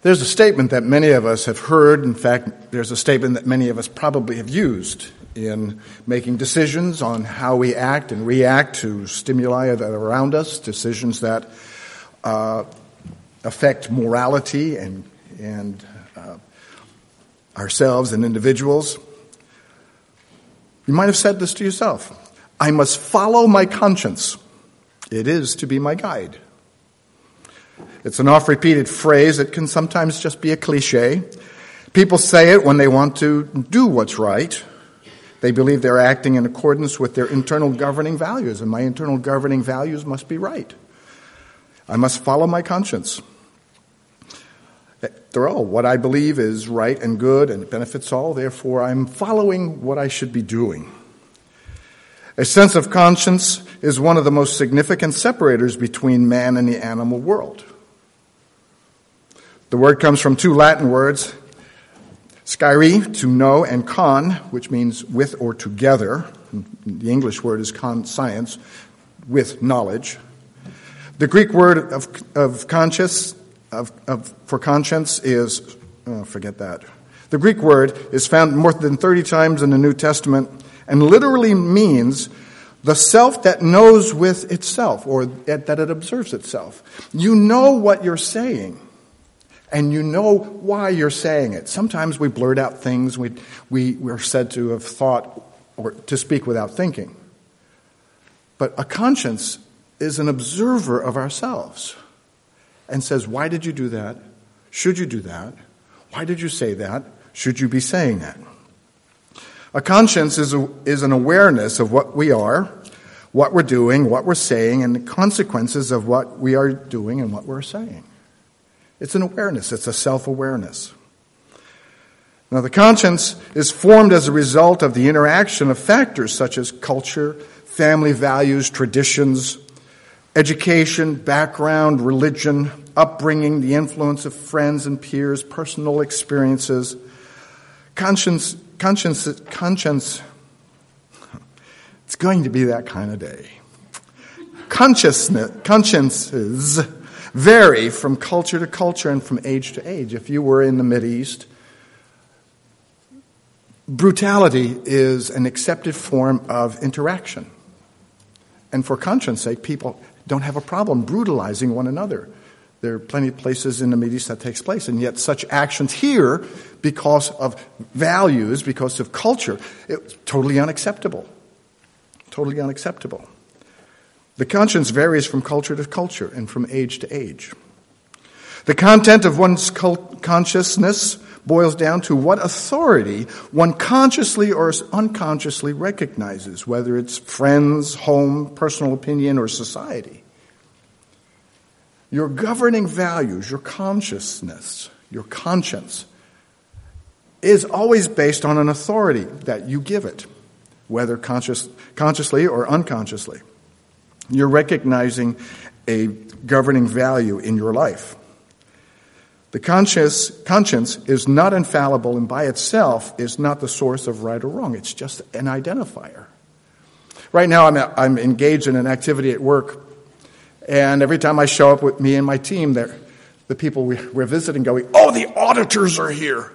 There's a statement that many of us have heard. In fact, there's a statement that many of us probably have used in making decisions on how we act and react to stimuli that are around us, decisions that affect morality and ourselves and individuals. You might have said this to yourself: I must follow my conscience. It is to be my guide. It's an oft-repeated phrase. It can sometimes just be a cliche. People say it when they want to do what's right. They believe they're acting in accordance with their internal governing values, and my internal governing values must be right. I must follow my conscience. After all, what I believe is right and good and it benefits all, therefore I'm following what I should be doing. A sense of conscience is one of the most significant separators between man and the animal world. The word comes from two Latin words, scire, to know, and con, which means with or together. The English word is conscience, with knowledge. The Greek word of conscience, for conscience is, forget that. The Greek word is found more than 30 times in the New Testament and literally means the self that knows with itself, or that it observes itself. You know what you're saying, and you know why you're saying it. Sometimes we blurt out things we're said to have thought or to speak without thinking. But a conscience is an observer of ourselves and says, why did you do that? Should you do that? Why did you say that? Should you be saying that? A conscience is an awareness of what we are, what we're doing, what we're saying, and the consequences of what we are doing and what we're saying. It's an awareness. It's a self-awareness. Now, the conscience is formed as a result of the interaction of factors such as culture, family values, traditions, education, background, religion, upbringing, the influence of friends and peers, personal experiences. Conscience, it's going to be that kind of day. Consciences vary from culture to culture and from age to age. If you were in the Mideast, brutality is an accepted form of interaction. And for conscience sake, people don't have a problem brutalizing one another. There are plenty of places in the Mideast that takes place, and yet such actions here, because of values, because of culture, it's totally unacceptable. Totally unacceptable. The conscience varies from culture to culture and from age to age. The content of one's consciousness boils down to what authority one consciously or unconsciously recognizes, whether it's friends, home, personal opinion, or society. Your governing values, your consciousness, your conscience, is always based on an authority that you give it, whether consciously or unconsciously. You're recognizing a governing value in your life. The conscience is not infallible and by itself is not the source of right or wrong. It's just an identifier. Right now I'm engaged in an activity at work, and every time I show up with me and my team, the people we're visiting going, "Oh, the auditors are here."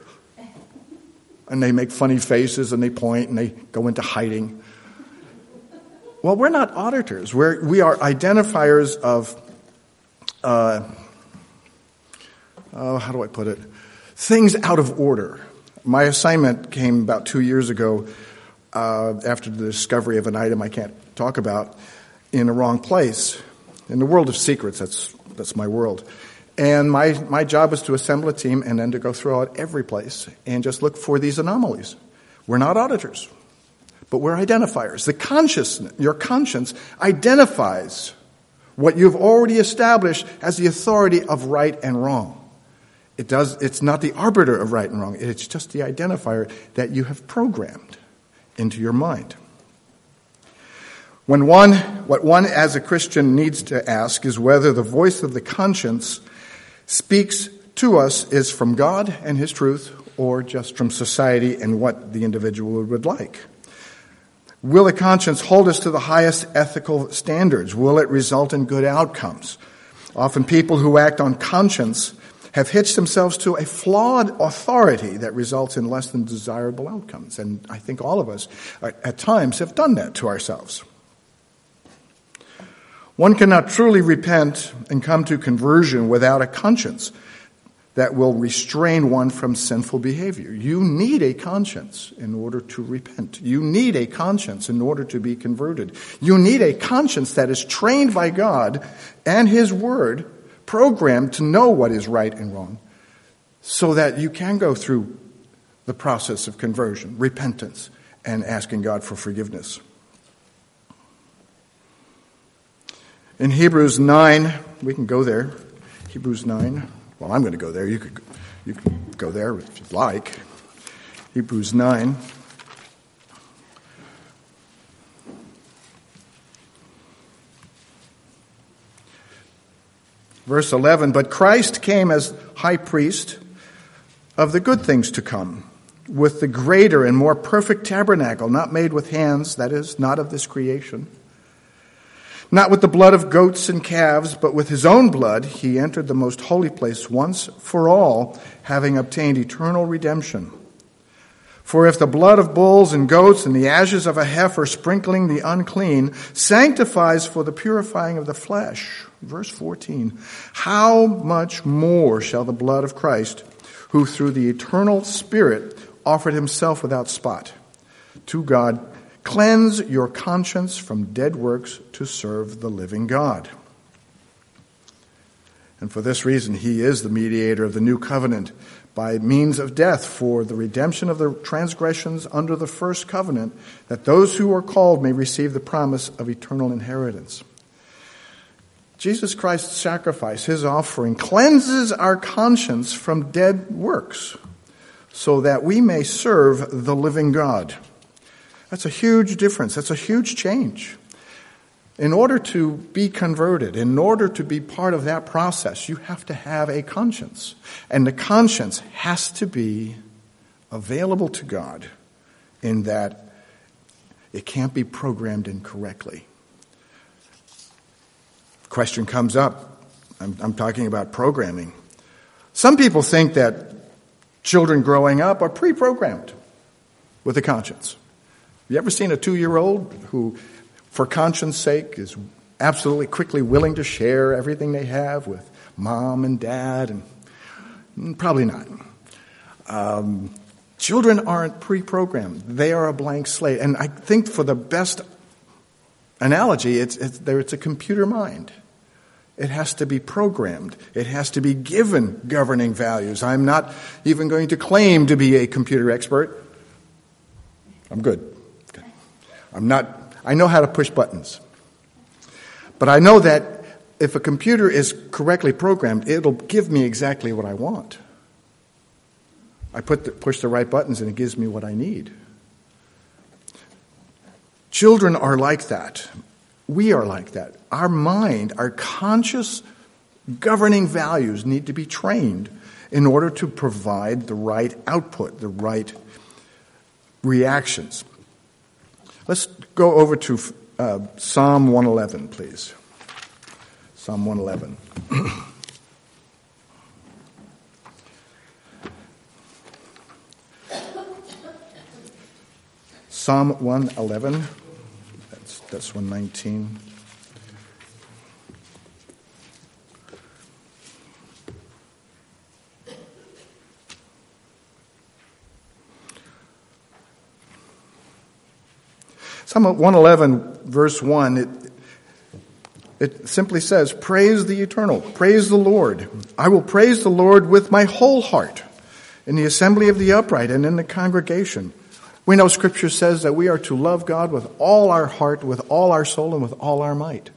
And they make funny faces and they point and they go into hiding. Well, we're not auditors. We are identifiers of, how do I put it? Things out of order. My assignment came about 2 years ago after the discovery of an item I can't talk about in the wrong place. In the world of secrets, that's my world. And my job was to assemble a team and then to go throughout every place and just look for these anomalies. We're not auditors, but we're identifiers. Your conscience identifies what you've already established as the authority of right and wrong. It's not the arbiter of right and wrong. It's just the identifier that you have programmed into your mind. What one as a Christian needs to ask is whether the voice of the conscience speaks to us is from God and His truth, or just from society and what the individual would like. Will the conscience hold us to the highest ethical standards? Will it result in good outcomes? Often people who act on conscience have hitched themselves to a flawed authority that results in less than desirable outcomes. And I think all of us at times have done that to ourselves. One cannot truly repent and come to conversion without a conscience that will restrain one from sinful behavior. You need a conscience in order to repent. You need a conscience in order to be converted. You need a conscience that is trained by God and His Word, programmed to know what is right and wrong, so that you can go through the process of conversion, repentance, and asking God for forgiveness. In Hebrews 9, we can go there. Hebrews 9. Well, I'm going to go there. You can go there if you'd like. Hebrews 9. Verse 11, but Christ came as high priest of the good things to come, with the greater and more perfect tabernacle, not made with hands, that is, not of this creation. Not with the blood of goats and calves, but with his own blood, he entered the most holy place once for all, having obtained eternal redemption. For if the blood of bulls and goats and the ashes of a heifer sprinkling the unclean sanctifies for the purifying of the flesh, verse 14, how much more shall the blood of Christ, who through the eternal Spirit offered himself without spot to God, cleanse your conscience from dead works to serve the living God. And for this reason, he is the mediator of the new covenant by means of death for the redemption of the transgressions under the first covenant, that those who are called may receive the promise of eternal inheritance. Jesus Christ's sacrifice, his offering, cleanses our conscience from dead works so that we may serve the living God. That's a huge difference. That's a huge change. In order to be converted, in order to be part of that process, you have to have a conscience. And the conscience has to be available to God in that it can't be programmed incorrectly. Question comes up. I'm talking about programming. Some people think that children growing up are pre-programmed with a conscience. You ever seen a 2-year-old who, for conscience sake, is absolutely quickly willing to share everything they have with mom and dad? And probably not. Children aren't pre-programmed. They are a blank slate. And I think for the best analogy, it's a computer mind. It has to be programmed. It has to be given governing values. I'm not even going to claim to be a computer expert. I'm good. I know how to push buttons. But I know that if a computer is correctly programmed, it'll give me exactly what I want. I push the right buttons and it gives me what I need. Children are like that. We are like that. Our mind, our conscious governing values need to be trained in order to provide the right output, the right reactions. Let's go over to Psalm 111, please. Psalm 111. Psalm 111. That's 119. Psalm 111, verse 1, it simply says, praise the eternal, praise the Lord. I will praise the Lord with my whole heart in the assembly of the upright and in the congregation. We know Scripture says that we are to love God with all our heart, with all our soul, and with all our might.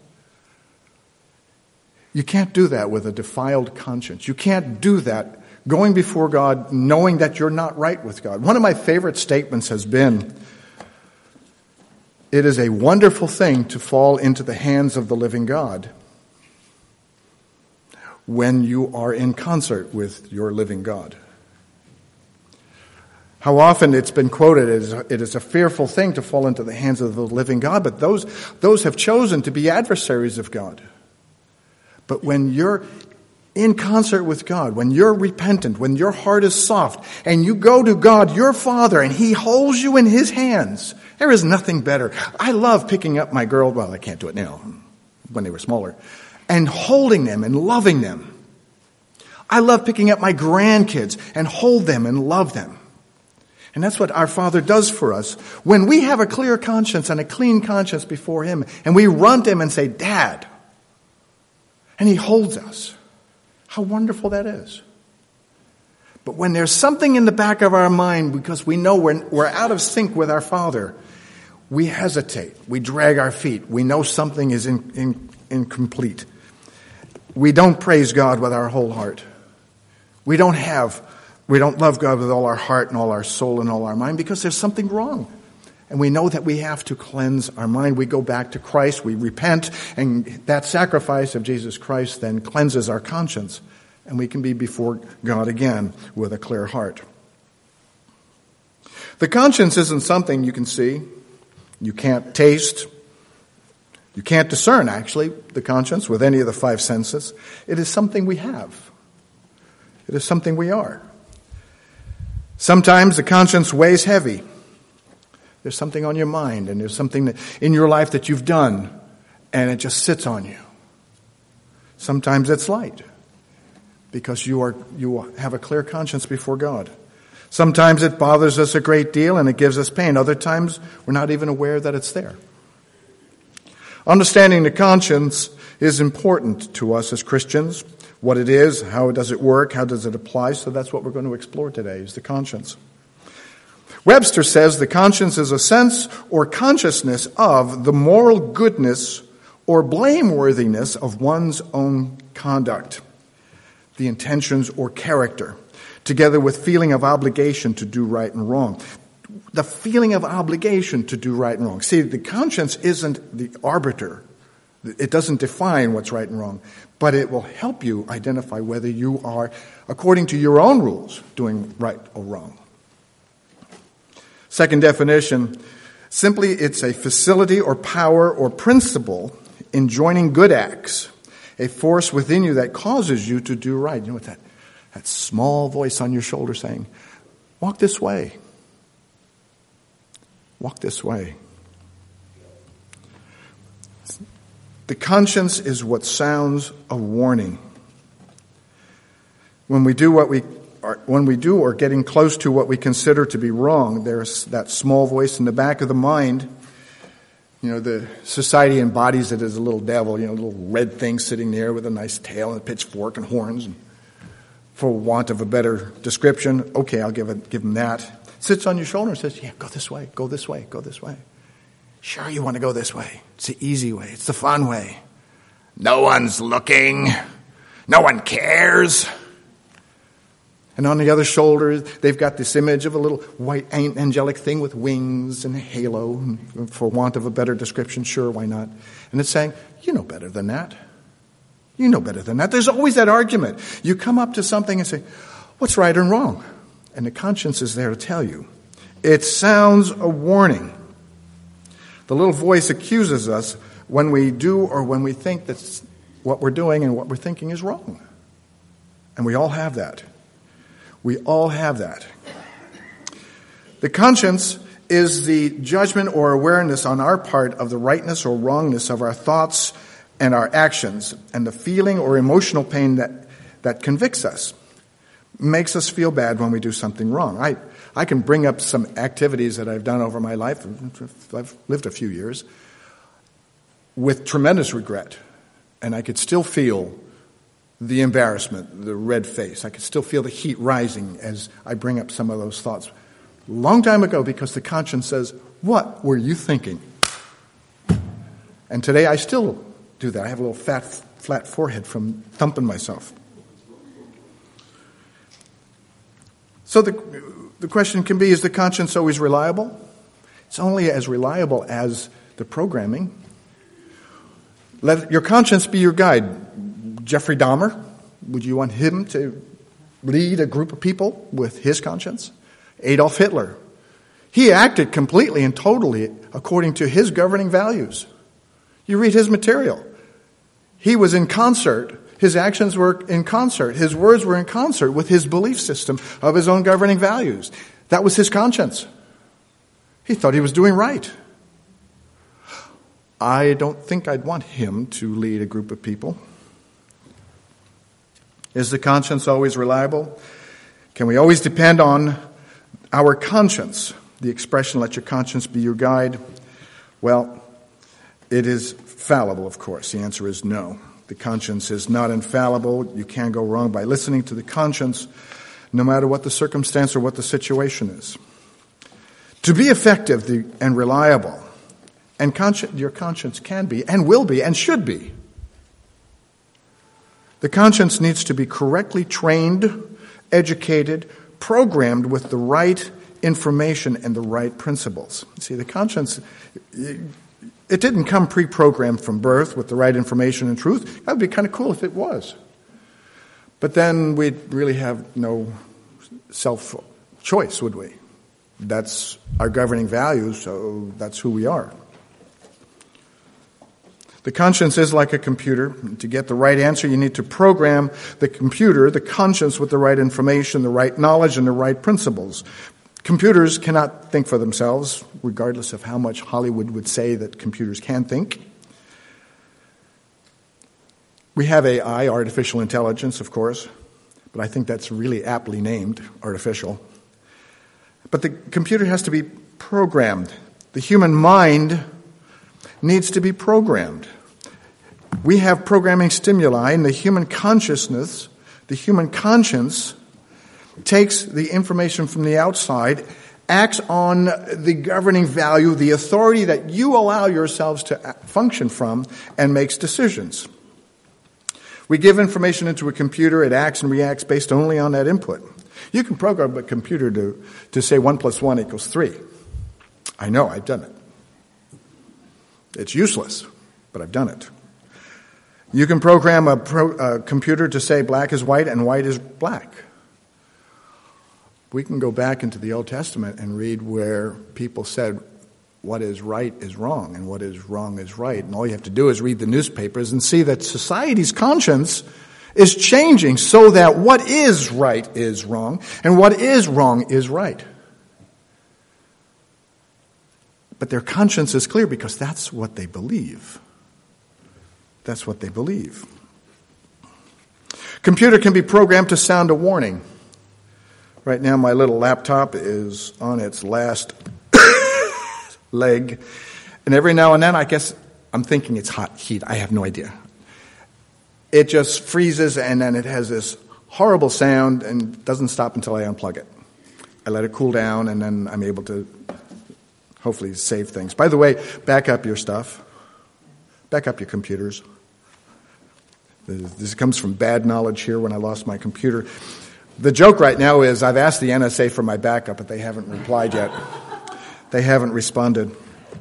You can't do that with a defiled conscience. You can't do that going before God knowing that you're not right with God. One of my favorite statements has been, it is a wonderful thing to fall into the hands of the living God when you are in concert with your living God. How often it's been quoted as it is a fearful thing to fall into the hands of the living God, but those have chosen to be adversaries of God. But when you're in concert with God, when you're repentant, when your heart is soft, and you go to God, your Father, and He holds you in His hands, there is nothing better. I love picking up my girl, well, I can't do it now, when they were smaller, and holding them and loving them. I love picking up my grandkids and hold them and love them. And that's what our Father does for us. When we have a clear conscience and a clean conscience before Him, and we run to Him and say, Dad, and He holds us. How wonderful that is. But when there's something in the back of our mind, because we know we're out of sync with our Father, we hesitate. We drag our feet. We know something is incomplete. We don't praise God with our whole heart. We don't love God with all our heart and all our soul and all our mind because there's something wrong. And we know that we have to cleanse our mind. We go back to Christ, we repent, and that sacrifice of Jesus Christ then cleanses our conscience. And we can be before God again with a clear heart. The conscience isn't something you can see, you can't taste, you can't discern, actually, the conscience with any of the five senses. It is something we have. It is something we are. Sometimes the conscience weighs heavy. There's something on your mind, and there's something in your life that you've done, and it just sits on you. Sometimes it's light, because you have a clear conscience before God. Sometimes it bothers us a great deal, and it gives us pain. Other times, we're not even aware that it's there. Understanding the conscience is important to us as Christians. What it is, how does it work, how does it apply? So that's what we're going to explore today, is the conscience. Webster says the conscience is a sense or consciousness of the moral goodness or blameworthiness of one's own conduct, the intentions or character, together with feeling of obligation to do right and wrong. The feeling of obligation to do right and wrong. See, the conscience isn't the arbiter. It doesn't define what's right and wrong, but it will help you identify whether you are, according to your own rules, doing right or wrong. Second definition, simply it's a facility or power or principle in joining good acts, a force within you that causes you to do right. You know what that small voice on your shoulder saying, walk this way. Walk this way. The conscience is what sounds a warning. When we do or getting close to what we consider to be wrong, there's that small voice in the back of the mind. You know, the society embodies it as a little devil, a little red thing sitting there with a nice tail and a pitchfork and horns. And for want of a better description, okay, I'll give him that. Sits on your shoulder and says, yeah, go this way, go this way, go this way. Sure, you want to go this way. It's the easy way. It's the fun way. No one's looking. No one cares. And on the other shoulder, they've got this image of a little white angelic thing with wings and a halo. And for want of a better description, sure, why not? And it's saying, you know better than that. You know better than that. There's always that argument. You come up to something and say, what's right and wrong? And the conscience is there to tell you. It sounds a warning. The little voice accuses us when we do or when we think that what we're doing and what we're thinking is wrong. And we all have that. We all have that. The conscience is the judgment or awareness on our part of the rightness or wrongness of our thoughts and our actions, and the feeling or emotional pain that convicts us, makes us feel bad when we do something wrong. I can bring up some activities that I've done over my life, I've lived a few years, with tremendous regret. And I could still feel the embarrassment, the red face. I could still feel the heat rising as I bring up some of those thoughts. Long time ago, because the conscience says, what were you thinking? And today I still do that. I have a little flat forehead from thumping myself. So the question can be, is the conscience always reliable? It's only as reliable as the programming. Let your conscience be your guide. Jeffrey Dahmer, would you want him to lead a group of people with his conscience? Adolf Hitler. He acted completely and totally according to his governing values. You read his material. He was in concert. His actions were in concert. His words were in concert with his belief system of his own governing values. That was his conscience. He thought he was doing right. I don't think I'd want him to lead a group of people. Is the conscience always reliable? Can we always depend on our conscience? The expression, let your conscience be your guide. Well, it is fallible, of course. The answer is no. The conscience is not infallible. You can't go wrong by listening to the conscience, no matter what the circumstance or what the situation is. To be effective and reliable, and your conscience can be, and will be, and should be, the conscience needs to be correctly trained, educated, programmed with the right information and the right principles. See, the conscience, it didn't come pre-programmed from birth with the right information and truth. That would be kind of cool if it was. But then we'd really have no self-choice, would we? That's our governing value, so that's who we are. The conscience is like a computer. To get the right answer, you need to program the computer, the conscience, with the right information, the right knowledge, and the right principles. Computers cannot think for themselves, regardless of how much Hollywood would say that computers can think. We have AI, artificial intelligence, of course, but I think that's really aptly named artificial. But the computer has to be programmed. The human mind needs to be programmed. We have programming stimuli, and the human consciousness, the human conscience, takes the information from the outside, acts on the governing value, the authority that you allow yourselves to function from, and makes decisions. We give information into a computer, it acts and reacts based only on that input. You can program a computer to say 1 + 1 = 3. I know, I've done it. It's useless, but I've done it. You can program a computer to say black is white and white is black. We can go back into the Old Testament and read where people said what is right is wrong and what is wrong is right. And all you have to do is read the newspapers and see that society's conscience is changing so that what is right is wrong and what is wrong is right. But their conscience is clear because that's what they believe. That's what they believe. Computer can be programmed to sound a warning. Right now my little laptop is on its last leg. And every now and then, I guess, I'm thinking it's hot heat. I have no idea. It just freezes and then it has this horrible sound and doesn't stop until I unplug it. I let it cool down and then I'm able to hopefully save things. By the way, back up your stuff. Back up your computers. This comes from bad knowledge here when I lost my computer. The joke right now is I've asked the NSA for my backup, but they haven't replied yet. They haven't responded.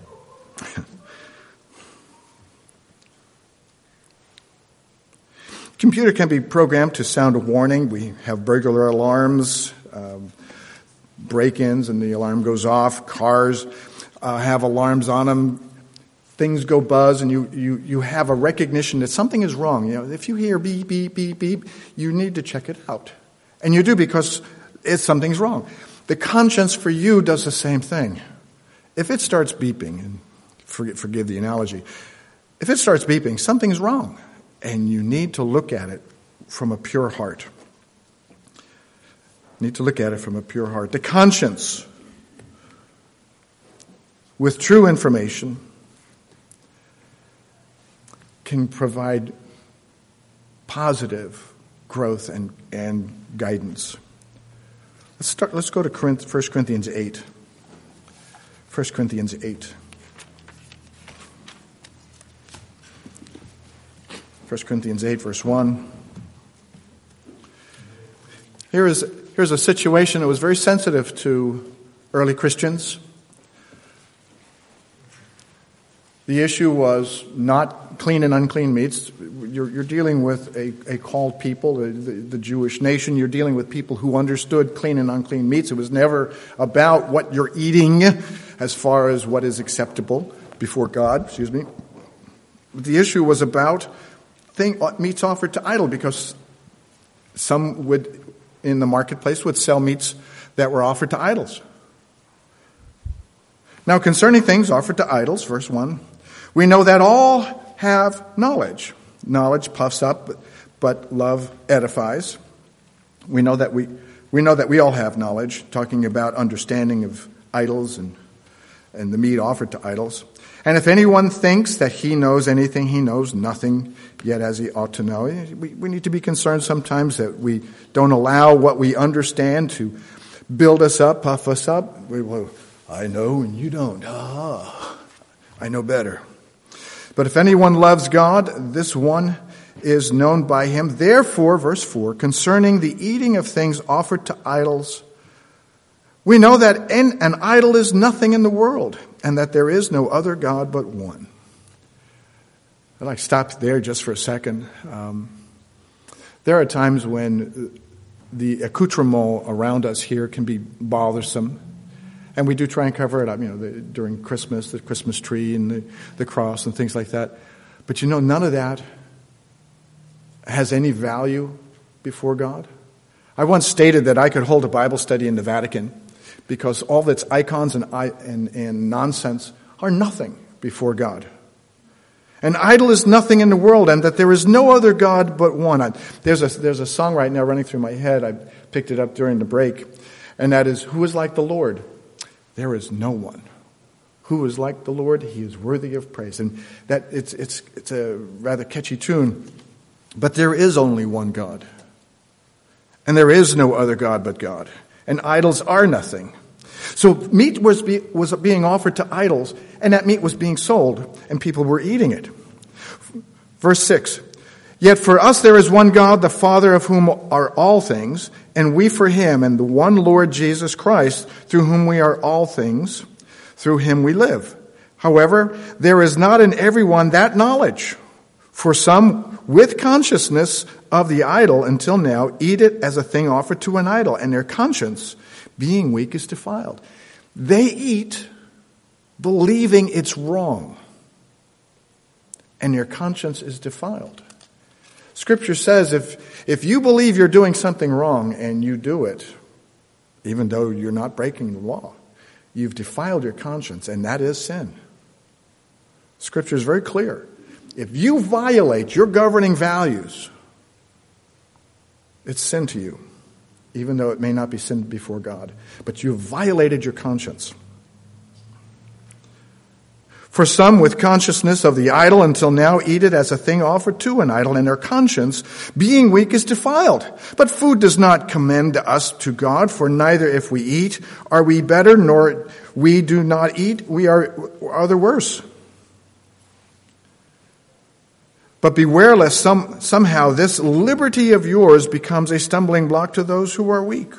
Computer can be programmed to sound a warning. We have burglar alarms, break-ins, and the alarm goes off. Cars have alarms on them. Things go buzz, and you have a recognition that something is wrong. You know, if you hear beep, beep, beep, beep, you need to check it out. And you do because something's wrong. The conscience for you does the same thing. If it starts beeping, and forgive the analogy, if it starts beeping, something's wrong. And you need to look at it from a pure heart. Need to look at it from a pure heart. The conscience, with true information, can provide positive growth and guidance. Let's go to 1 Corinthians 8. 1 Corinthians 8. 1 Corinthians 8, verse 1. Here's a situation that was very sensitive to early Christians. The issue was not clean and unclean meats. You're dealing with a called people, the Jewish nation. You're dealing with people who understood clean and unclean meats. It was never about what you're eating as far as what is acceptable before God. The issue was about meats offered to idol, because some would, in the marketplace, would sell meats that were offered to idols. Now, concerning things offered to idols, verse 1, we know that all have knowledge. Knowledge puffs up, but love edifies. We know that we all have knowledge, talking about understanding of idols and the meat offered to idols. And if anyone thinks that he knows anything, he knows nothing yet as he ought to know. We need to be concerned sometimes that we don't allow what we understand to build us up, puff us up. I know and you don't. I know better. But if anyone loves God, this one is known by him. Therefore, verse 4, concerning the eating of things offered to idols, we know that an idol is nothing in the world, and that there is no other God but one. I'd like to stop there just for a second. There are times when the accoutrement around us here can be bothersome, and we do try and cover it up, during Christmas, the Christmas tree and the cross and things like that. But none of that has any value before God. I once stated that I could hold a Bible study in the Vatican because all of its icons and nonsense are nothing before God. An idol is nothing in the world, and that there is no other God but one. There's a song right now running through my head. I picked it up during the break, and that is, "Who is like the Lord? There is no one. Who is like the Lord? He is worthy of praise." And that it's a rather catchy tune. But there is only one God, and there is no other God but God. And idols are nothing. So meat was being offered to idols, and that meat was being sold, and people were eating it. Verse 6, "Yet for us there is one God, the Father of whom are all things, and we for him, and the one Lord Jesus Christ, through whom we are all things, through him we live. However, there is not in everyone that knowledge. For some, with consciousness of the idol until now, eat it as a thing offered to an idol, and their conscience, being weak, is defiled." They eat believing it's wrong, and their conscience is defiled. Scripture says if you believe you're doing something wrong and you do it, even though you're not breaking the law, you've defiled your conscience, and that is sin. Scripture is very clear. If you violate your governing values, it's sin to you, even though it may not be sin before God. But you've violated your conscience. "For some with consciousness of the idol until now eat it as a thing offered to an idol, and their conscience, being weak, is defiled. But food does not commend us to God, for neither if we eat are we better, nor we do not eat we are the worse. But beware lest somehow this liberty of yours becomes a stumbling block to those who are weak.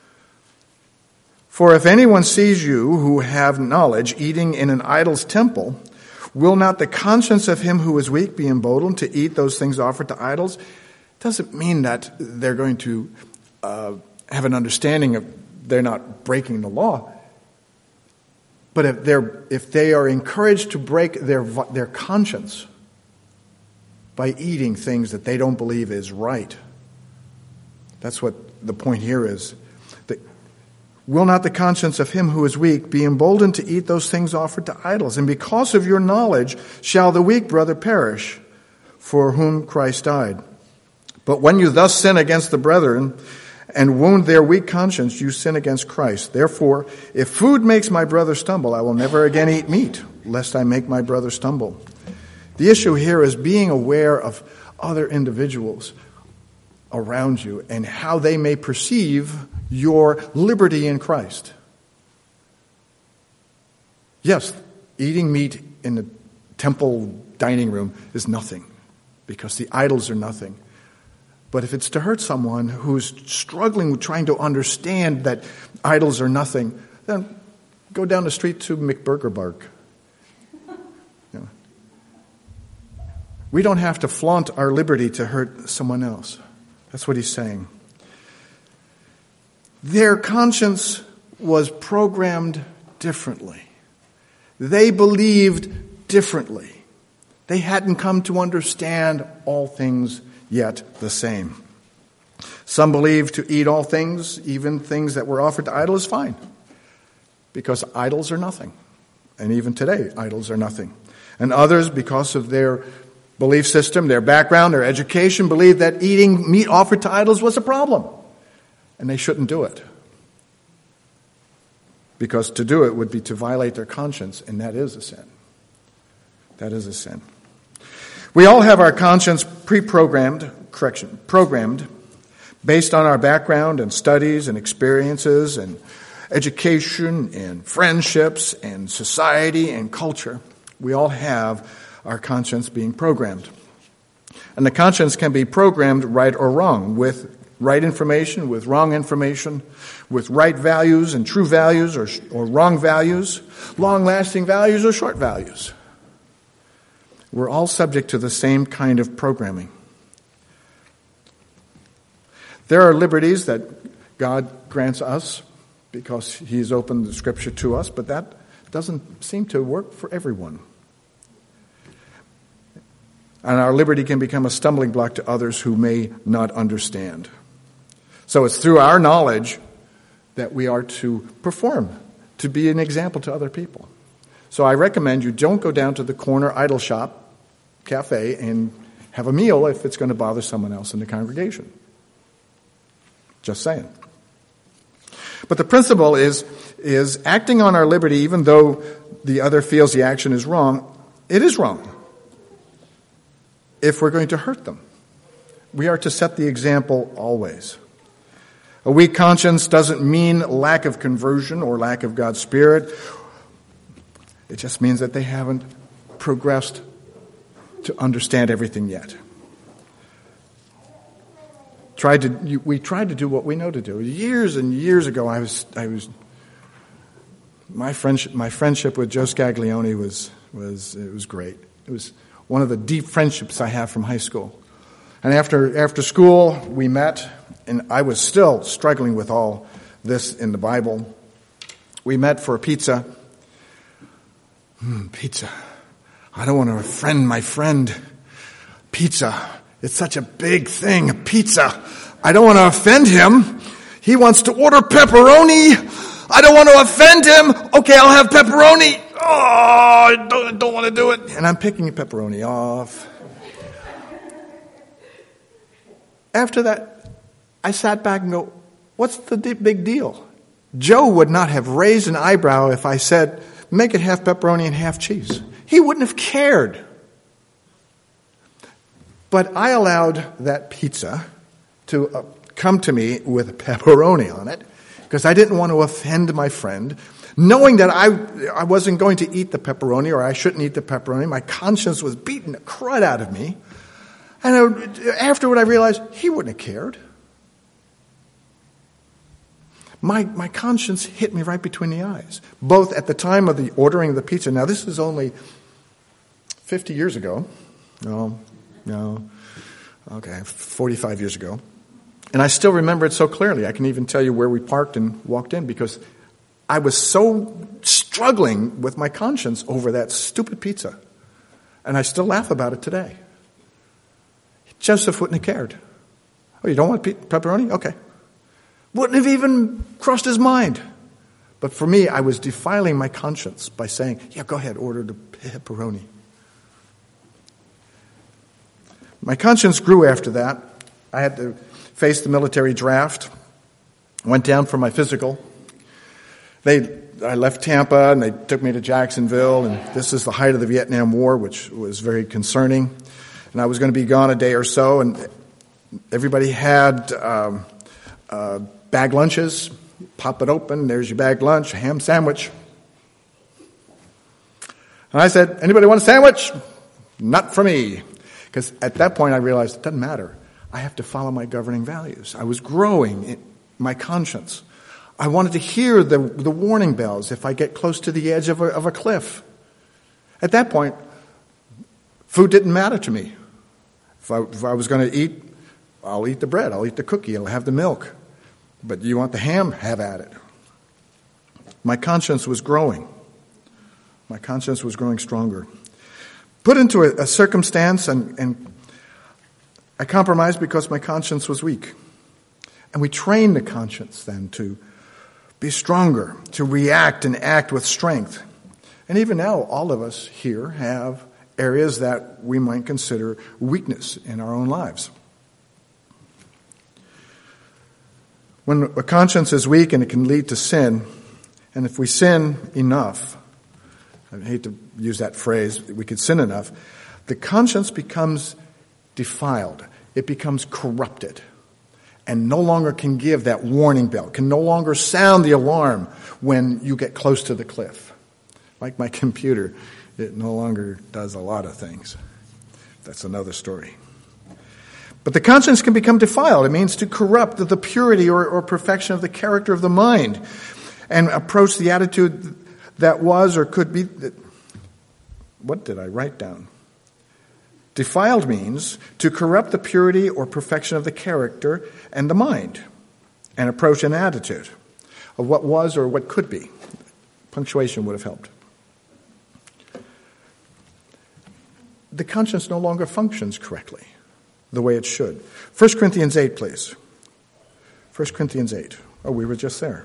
For if anyone sees you who have knowledge eating in an idol's temple, will not the conscience of him who is weak be emboldened to eat those things offered to idols?" Doesn't mean that they're going to have an understanding of they're not breaking the law. But if they are encouraged to break their conscience by eating things that they don't believe is right. That's what the point here is. Will not the conscience of him who is weak be emboldened to eat those things offered to idols? And because of your knowledge shall the weak brother perish, for whom Christ died. But when you thus sin against the brethren and wound their weak conscience, you sin against Christ. Therefore, if food makes my brother stumble, I will never again eat meat, lest I make my brother stumble. The issue here is being aware of other individuals around you and how they may perceive your liberty in Christ. Yes, eating meat in the temple dining room is nothing because the idols are nothing. But if it's to hurt someone who's struggling with trying to understand that idols are nothing, then go down the street to McBurgerbark. We don't have to flaunt our liberty to hurt someone else. That's what he's saying. Their conscience was programmed differently. They believed differently. They hadn't come to understand all things yet the same. Some believed to eat all things, even things that were offered to idols, is fine, because idols are nothing. And even today, idols are nothing. And others, because of their belief system, their background, their education, believed that eating meat offered to idols was a problem, and they shouldn't do it. Because to do it would be to violate their conscience, and that is a sin. That is a sin. We all have our conscience programmed based on our background and studies and experiences and education and friendships and society and culture. We all have our conscience being programmed. And the conscience can be programmed right or wrong, with right information, with wrong information, with right values and true values or wrong values, long-lasting values or short values. We're all subject to the same kind of programming. There are liberties that God grants us because He's opened the Scripture to us, but that doesn't seem to work for everyone. And our liberty can become a stumbling block to others who may not understand. So it's through our knowledge that we are to perform, to be an example to other people. So I recommend you don't go down to the corner idol shop, cafe, and have a meal if it's going to bother someone else in the congregation. Just saying. But the principle is acting on our liberty even though the other feels the action is wrong. It is wrong if we're going to hurt them. We are to set the example always. A weak conscience doesn't mean lack of conversion or lack of God's Spirit. It just means that they haven't progressed to understand everything yet. We tried to do what we know to do. Years and years ago, my friendship with Joe Scaglione was great. It was one of the deep friendships I have from high school. And after school, we met, and I was still struggling with all this in the Bible. We met for a pizza. Pizza. I don't want to offend my friend. Pizza. It's such a big thing, pizza. I don't want to offend him. He wants to order pepperoni. I don't want to offend him. Okay, I'll have pepperoni. Oh, I don't want to do it. And I'm picking pepperoni off. After that, I sat back and go, what's the big deal? Joe would not have raised an eyebrow if I said, make it half pepperoni and half cheese. He wouldn't have cared. But I allowed that pizza to come to me with pepperoni on it because I didn't want to offend my friend. Knowing that I wasn't going to eat the pepperoni or I shouldn't eat the pepperoni, my conscience was beating the crud out of me. And afterward I realized he wouldn't have cared. My conscience hit me right between the eyes, both at the time of the ordering of the pizza. Now this is only 50 years ago. No. Okay, 45 years ago. And I still remember it so clearly. I can even tell you where we parked and walked in because I was so struggling with my conscience over that stupid pizza. And I still laugh about it today. Joseph wouldn't have cared. Oh, you don't want pepperoni? Okay. Wouldn't have even crossed his mind. But for me, I was defiling my conscience by saying, yeah, go ahead, order the pepperoni. My conscience grew after that. I had to face the military draft. Went down for my physical. I left Tampa and they took me to Jacksonville, and this is the height of the Vietnam War, which was very concerning. And I was going to be gone a day or so, and everybody had bag lunches. Pop it open, there's your bag lunch, a ham sandwich. And I said, anybody want a sandwich? Not for me. Because at that point I realized it doesn't matter. I have to follow my governing values. I was growing in my conscience. I wanted to hear the warning bells if I get close to the edge of a cliff. At that point, food didn't matter to me. If I was going to eat, I'll eat the bread, I'll eat the cookie, I'll have the milk. But you want the ham? Have at it. My conscience was growing. My conscience was growing stronger. put into a circumstance and I compromised because my conscience was weak. And we train the conscience then to be stronger, to react and act with strength. And even now, all of us here have areas that we might consider weakness in our own lives. When a conscience is weak and it can lead to sin, and if we sin enough, I hate to use that phrase, we could sin enough, the conscience becomes defiled. It becomes corrupted and no longer can give that warning bell, can no longer sound the alarm when you get close to the cliff. Like my computer, it no longer does a lot of things. That's another story. But the conscience can become defiled. It means to corrupt the purity or perfection of the character of the mind and approach the attitude that was or could be. What did I write down? Defiled means to corrupt the purity or perfection of the character and the mind and approach an attitude of what was or what could be. Punctuation would have helped. The conscience no longer functions correctly the way it should. 1 Corinthians 8, please. 1 Corinthians 8. Oh, we were just there.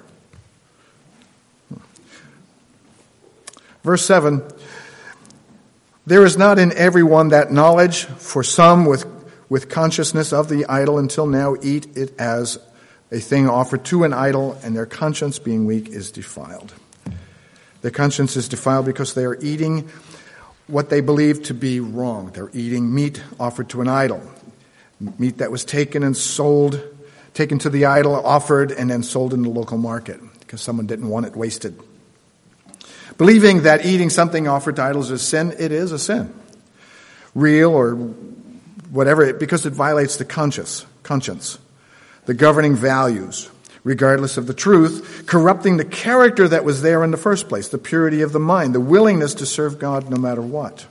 Verse 7. There is not in everyone that knowledge, for some with consciousness of the idol until now eat it as a thing offered to an idol, and their conscience being weak is defiled. Their conscience is defiled because they are eating what they believe to be wrong. They're eating meat offered to an idol. Meat that was taken to the idol, offered, and then sold in the local market because someone didn't want it wasted. Believing that eating something offered to idols is sin, it is a sin. Real or whatever, because it violates the conscience, the governing values, regardless of the truth, corrupting the character that was there in the first place, the purity of the mind, the willingness to serve God no matter what.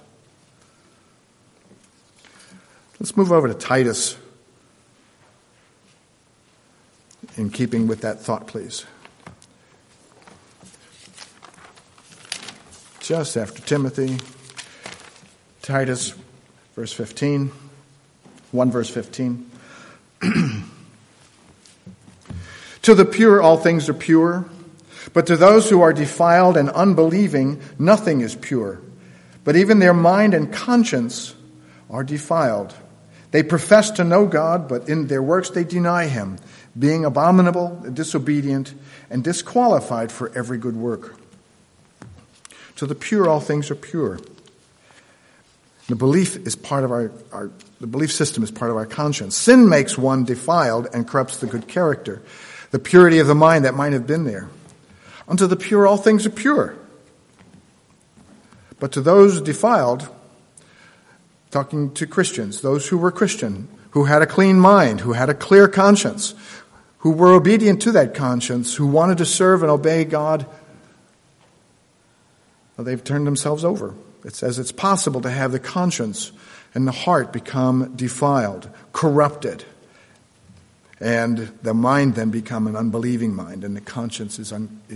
Let's move over to Titus, in keeping with that thought, please. Just after Timothy, Titus, verse 15, 1 verse 15. To the pure all things are pure, but to those who are defiled and unbelieving nothing is pure. But even their mind and conscience are defiled. They profess to know God, but in their works they deny him, being abominable, disobedient, and disqualified for every good work. To the pure, all things are pure. The belief is part of the belief system is part of our conscience. Sin makes one defiled and corrupts the good character, the purity of the mind that might have been there. Unto the pure, all things are pure. But to those defiled, talking to Christians, those who were Christian, who had a clean mind, who had a clear conscience, who were obedient to that conscience, who wanted to serve and obey God, well, they've turned themselves over. It says it's possible to have the conscience and the heart become defiled, corrupted, and the mind then become an unbelieving mind, and the conscience is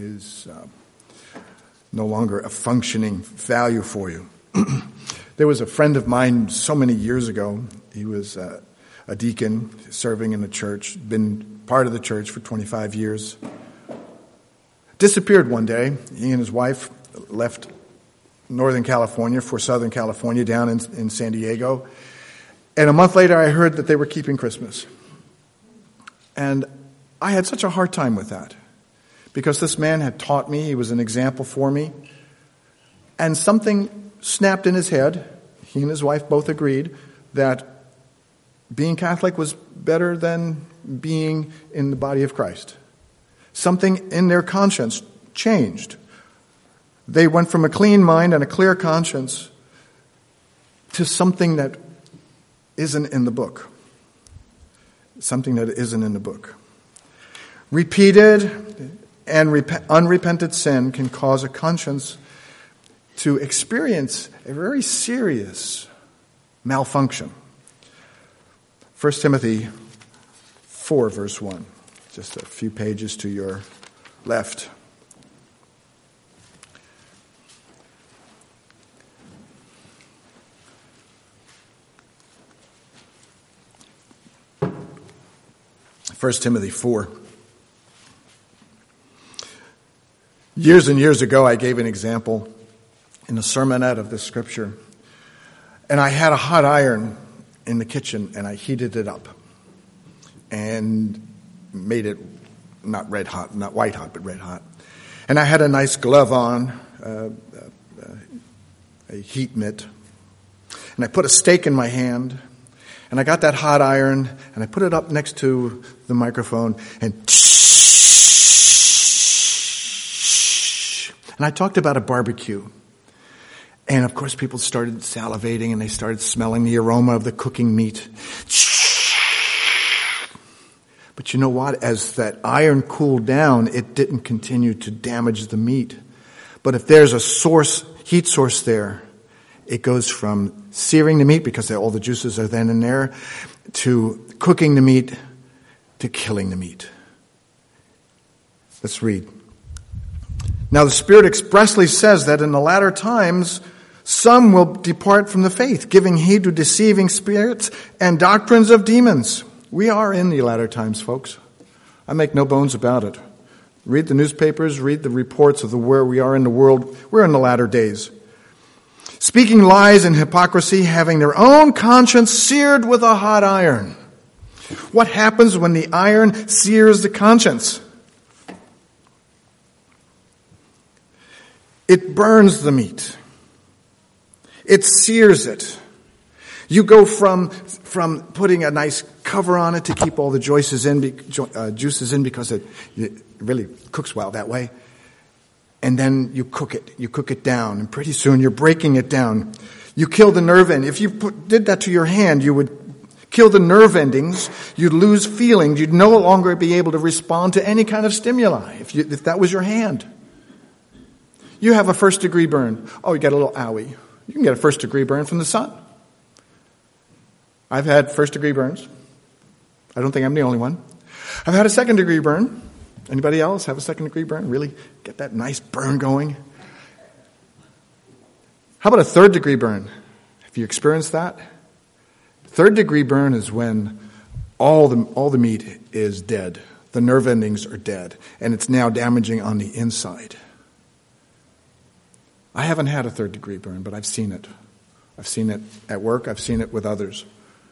no longer a functioning value for you. There was a friend of mine so many years ago. He was a deacon serving in the church, been part of the church for 25 years. Disappeared one day. He and his wife left Northern California for Southern California down in San Diego. And a month later I heard that they were keeping Christmas. And I had such a hard time with that because this man had taught me, he was an example for me. And something snapped in his head. He and his wife both agreed that being Catholic was better than being in the body of Christ. Something in their conscience changed. They went from a clean mind and a clear conscience to something that isn't in the book. Something that isn't in the book. Repeated and unrepented sin can cause a conscience to experience a very serious malfunction. 1 Timothy 4, verse 1. Just a few pages to your left. 1 Timothy 4. Years and years ago, I gave an example in a sermonette of this scripture. And I had a hot iron in the kitchen, and I heated it up and made it not red hot, not white hot, but red hot. And I had a nice glove on, a heat mitt. And I put a steak in my hand, and I got that hot iron, and I put it up next to the microphone, and I talked about a barbecue. And of course people started salivating, and they started smelling the aroma of the cooking meat. But you know what? As that iron cooled down, it didn't continue to damage the meat. But if there's a heat source there, it goes from searing the meat, because all the juices are then in there, to cooking the meat, to killing the meat. Let's read. Now the Spirit expressly says that in the latter times some will depart from the faith, giving heed to deceiving spirits and doctrines of demons. We are in the latter times, folks. I make no bones about it. Read the newspapers, read the reports of where we are in the world. We're in the latter days. Speaking lies and hypocrisy, having their own conscience seared with a hot iron. What happens when the iron sears the conscience? It burns the meat. It sears it. You go from putting a nice cover on it to keep all the juices in because it really cooks well that way. And then you cook it down, and pretty soon you're breaking it down. You kill the nerve end. If you did that to your hand, you would kill the nerve endings. You'd lose feeling. You'd no longer be able to respond to any kind of stimuli if that was your hand. You have a first-degree burn. Oh, you got a little owie. You can get a first-degree burn from the sun. I've had first-degree burns. I don't think I'm the only one. I've had a second-degree burn. Anybody else have a second-degree burn? Really get that nice burn going? How about a third-degree burn? Have you experienced that? Third-degree burn is when all the meat is dead. The nerve endings are dead, and it's now damaging on the inside. I haven't had a third-degree burn, but I've seen it. I've seen it at work. I've seen it with others.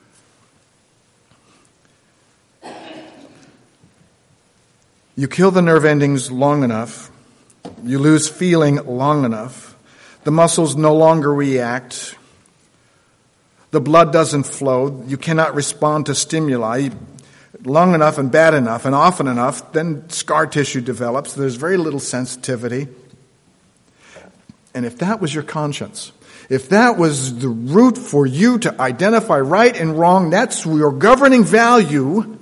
You kill the nerve endings long enough, you lose feeling long enough, the muscles no longer react, the blood doesn't flow, you cannot respond to stimuli long enough and bad enough and often enough, then scar tissue develops, there's very little sensitivity. And if that was your conscience, if that was the root for you to identify right and wrong, that's your governing value,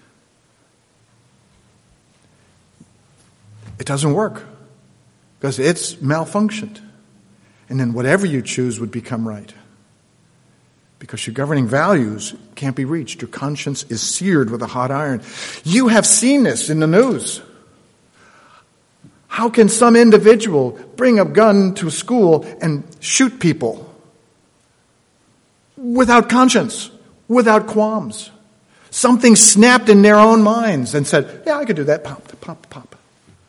it doesn't work because it's malfunctioned. And then whatever you choose would become right. Because your governing values can't be reached. Your conscience is seared with a hot iron. You have seen this in the news. How can some individual bring a gun to school and shoot people without conscience, without qualms? Something snapped in their own minds and said, yeah, I could do that. Pop, pop, pop.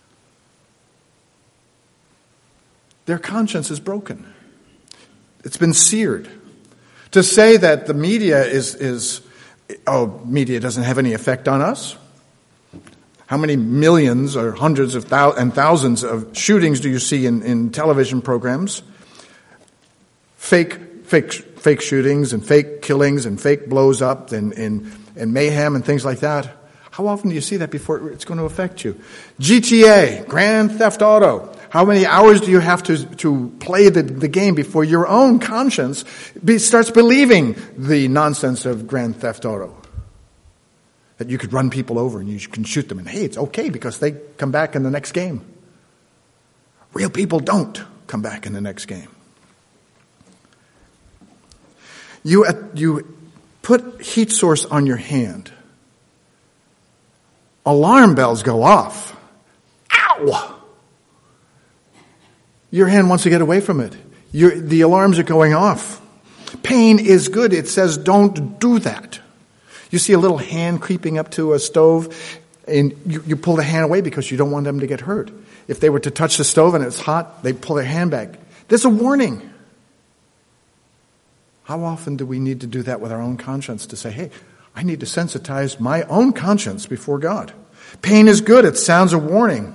Their conscience is broken. It's been seared. To say that the media media doesn't have any effect on us. How many millions or hundreds of thousands of shootings do you see in television programs? Fake shootings and fake killings and fake blows up and mayhem and things like that. How often do you see that before it's going to affect you? GTA, Grand Theft Auto. How many hours do you have to play the game before your own conscience starts believing the nonsense of Grand Theft Auto? That you could run people over and you can shoot them and hey, it's okay because they come back in the next game. Real people don't come back in the next game. You put heat source on your hand. Alarm bells go off. Ow! Your hand wants to get away from it. The alarms are going off. Pain is good. It says don't do that. You see a little hand creeping up to a stove, and you pull the hand away because you don't want them to get hurt. If they were to touch the stove and it's hot, they pull their hand back. There's a warning. How often do we need to do that with our own conscience to say, hey, I need to sensitize my own conscience before God. Pain is good. It sounds a warning.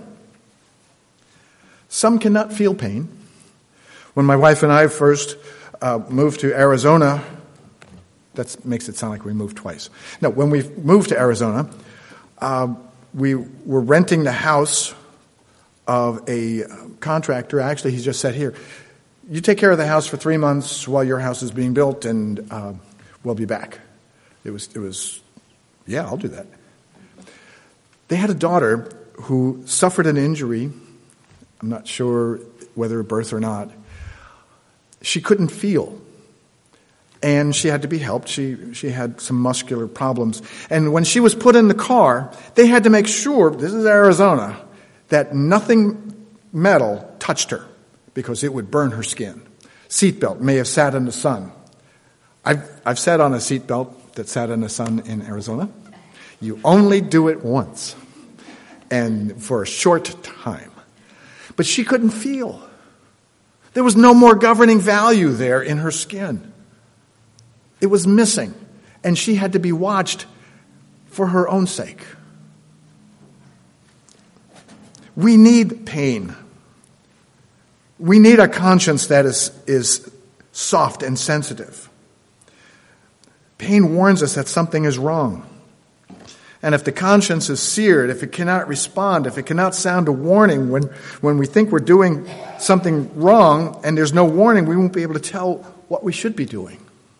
Some cannot feel pain. When my wife and I first moved to Arizona, that makes it sound like we moved twice. No, when we moved to Arizona, we were renting the house of a contractor. Actually, he just said, here, you take care of the house for 3 months while your house is being built, and we'll be back. It was, yeah, I'll do that. They had a daughter who suffered an injury. I'm not sure whether at birth or not. She couldn't feel, and she had to be helped. She had some muscular problems. And when she was put in the car, they had to make sure, this is Arizona, that nothing metal touched her because it would burn her skin. Seatbelt may have sat in the sun. I've sat on a seatbelt that sat in the sun in Arizona. You only do it once, and for a short time. But she couldn't feel. There was no more governing value there in her skin. It was missing, and she had to be watched for her own sake. We need pain. We need a conscience that is soft and sensitive. Pain warns us that something is wrong. And if the conscience is seared, if it cannot respond, if it cannot sound a warning when we think we're doing something wrong and there's no warning, we won't be able to tell what we should be doing.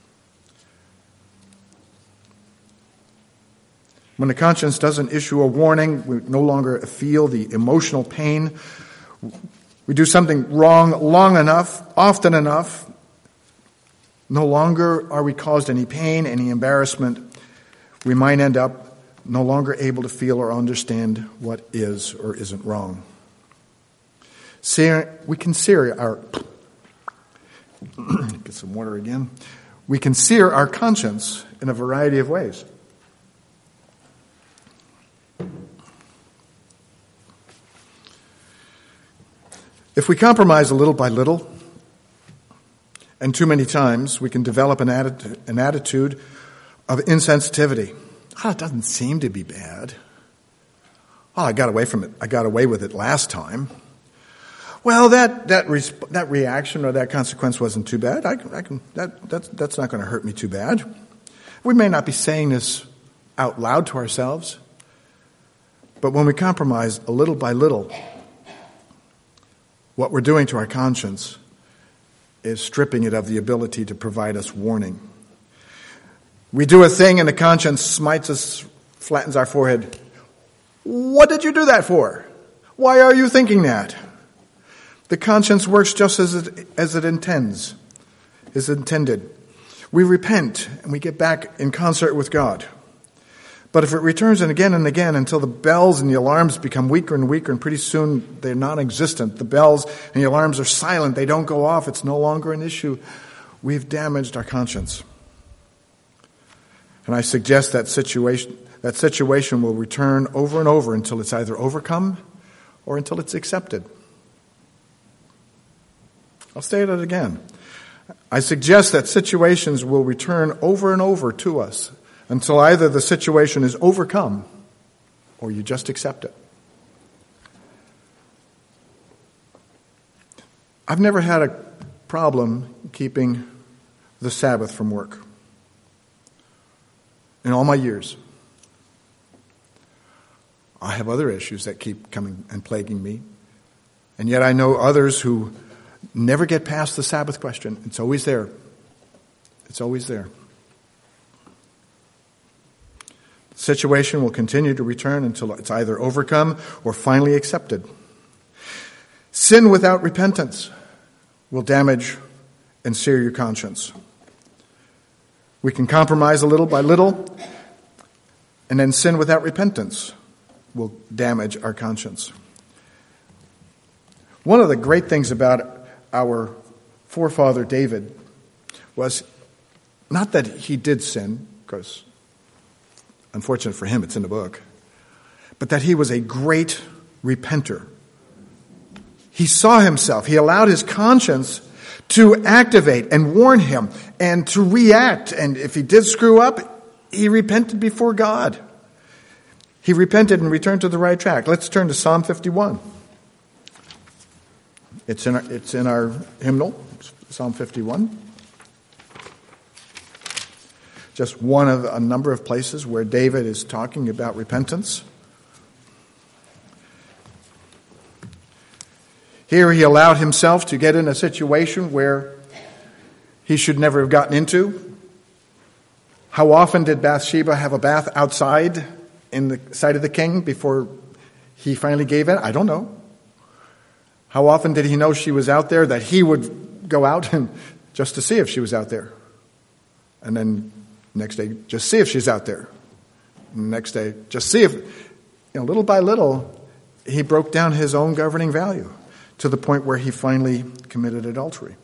When the conscience doesn't issue a warning, we no longer feel the emotional pain. We do something wrong long enough, often enough, no longer are we caused any pain, any embarrassment. We might end up no longer able to feel or understand what is or isn't wrong. We can sear our get some water again. We can sear our conscience in a variety of ways. If we compromise a little by little, and too many times, we can develop an attitude of insensitivity. It doesn't seem to be bad. I got away from it. I got away with it last time. Well, that reaction or that consequence wasn't too bad. That's not going to hurt me too bad. We may not be saying this out loud to ourselves, but when we compromise a little by little, what we're doing to our conscience is stripping it of the ability to provide us warning. We do a thing and the conscience smites us, flattens our forehead. What did you do that for? Why are you thinking that? The conscience works just as it is intended. We repent and we get back in concert with God. But if it returns and again until the bells and the alarms become weaker and weaker, and pretty soon they're non-existent, the bells and the alarms are silent, they don't go off, it's no longer an issue, we've damaged our conscience. And I suggest that situation will return over and over until it's either overcome or until it's accepted. I'll state it again. I suggest that situations will return over and over to us until either the situation is overcome or you just accept it. I've never had a problem keeping the Sabbath from work in all my years. I have other issues that keep coming and plaguing me, and yet I know others who never get past the Sabbath question. It's always there. It's always there. The situation will continue to return until it's either overcome or finally accepted. Sin without repentance will damage and sear your conscience. We can compromise a little by little, and then sin without repentance will damage our conscience. One of the great things about our forefather David was not that he did sin, because Unfortunate for him, it's in the book. But that he was a great repenter. He saw himself. He allowed his conscience to activate and warn him and to react. And if he did screw up, he repented before God. He repented and returned to the right track. Let's turn to Psalm 51. It's in our hymnal, Psalm 51. Just one of a number of places where David is talking about repentance. Here he allowed himself to get in a situation where he should never have gotten into. How often did Bathsheba have a bath outside in the sight of the king before he finally gave in? I don't know. How often did he know she was out there that he would go out and just to see if she was out there? And then next day, just see if she's out there. Next day, just see if, little by little, he broke down his own governing value to the point where he finally committed adultery.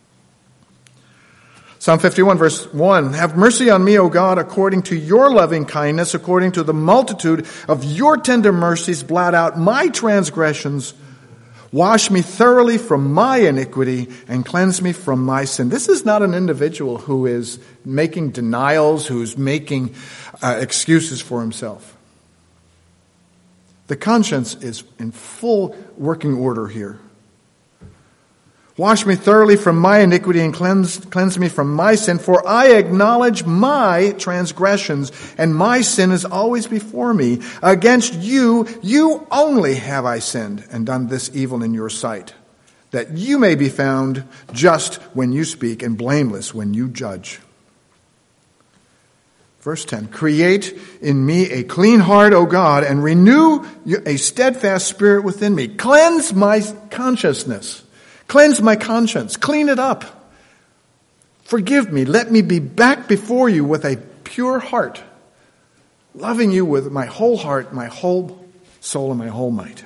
Psalm 51, verse 1, "Have mercy on me, O God, according to your loving kindness, according to the multitude of your tender mercies, blot out my transgressions. Wash me thoroughly from my iniquity and cleanse me from my sin." This is not an individual who is making denials, who's making excuses for himself. The conscience is in full working order here. "Wash me thoroughly from my iniquity and cleanse me from my sin, for I acknowledge my transgressions, and my sin is always before me. Against you, you only have I sinned and done this evil in your sight, that you may be found just when you speak and blameless when you judge." Verse 10, "Create in me a clean heart, O God, and renew a steadfast spirit within me. Cleanse my consciousness. Cleanse my conscience. Clean it up. Forgive me. Let me be back before you with a pure heart, loving you with my whole heart, my whole soul, and my whole might."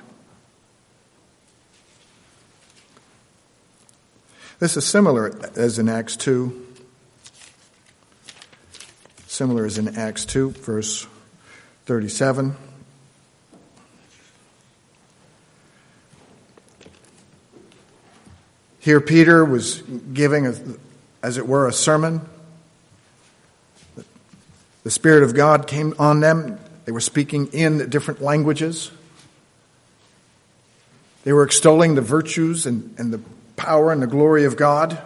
This is similar as in Acts 2. Similar as in Acts 2, verse 37. Here Peter was giving, as it were, a sermon. The Spirit of God came on them. They were speaking in different languages. They were extolling the virtues and the power and the glory of God.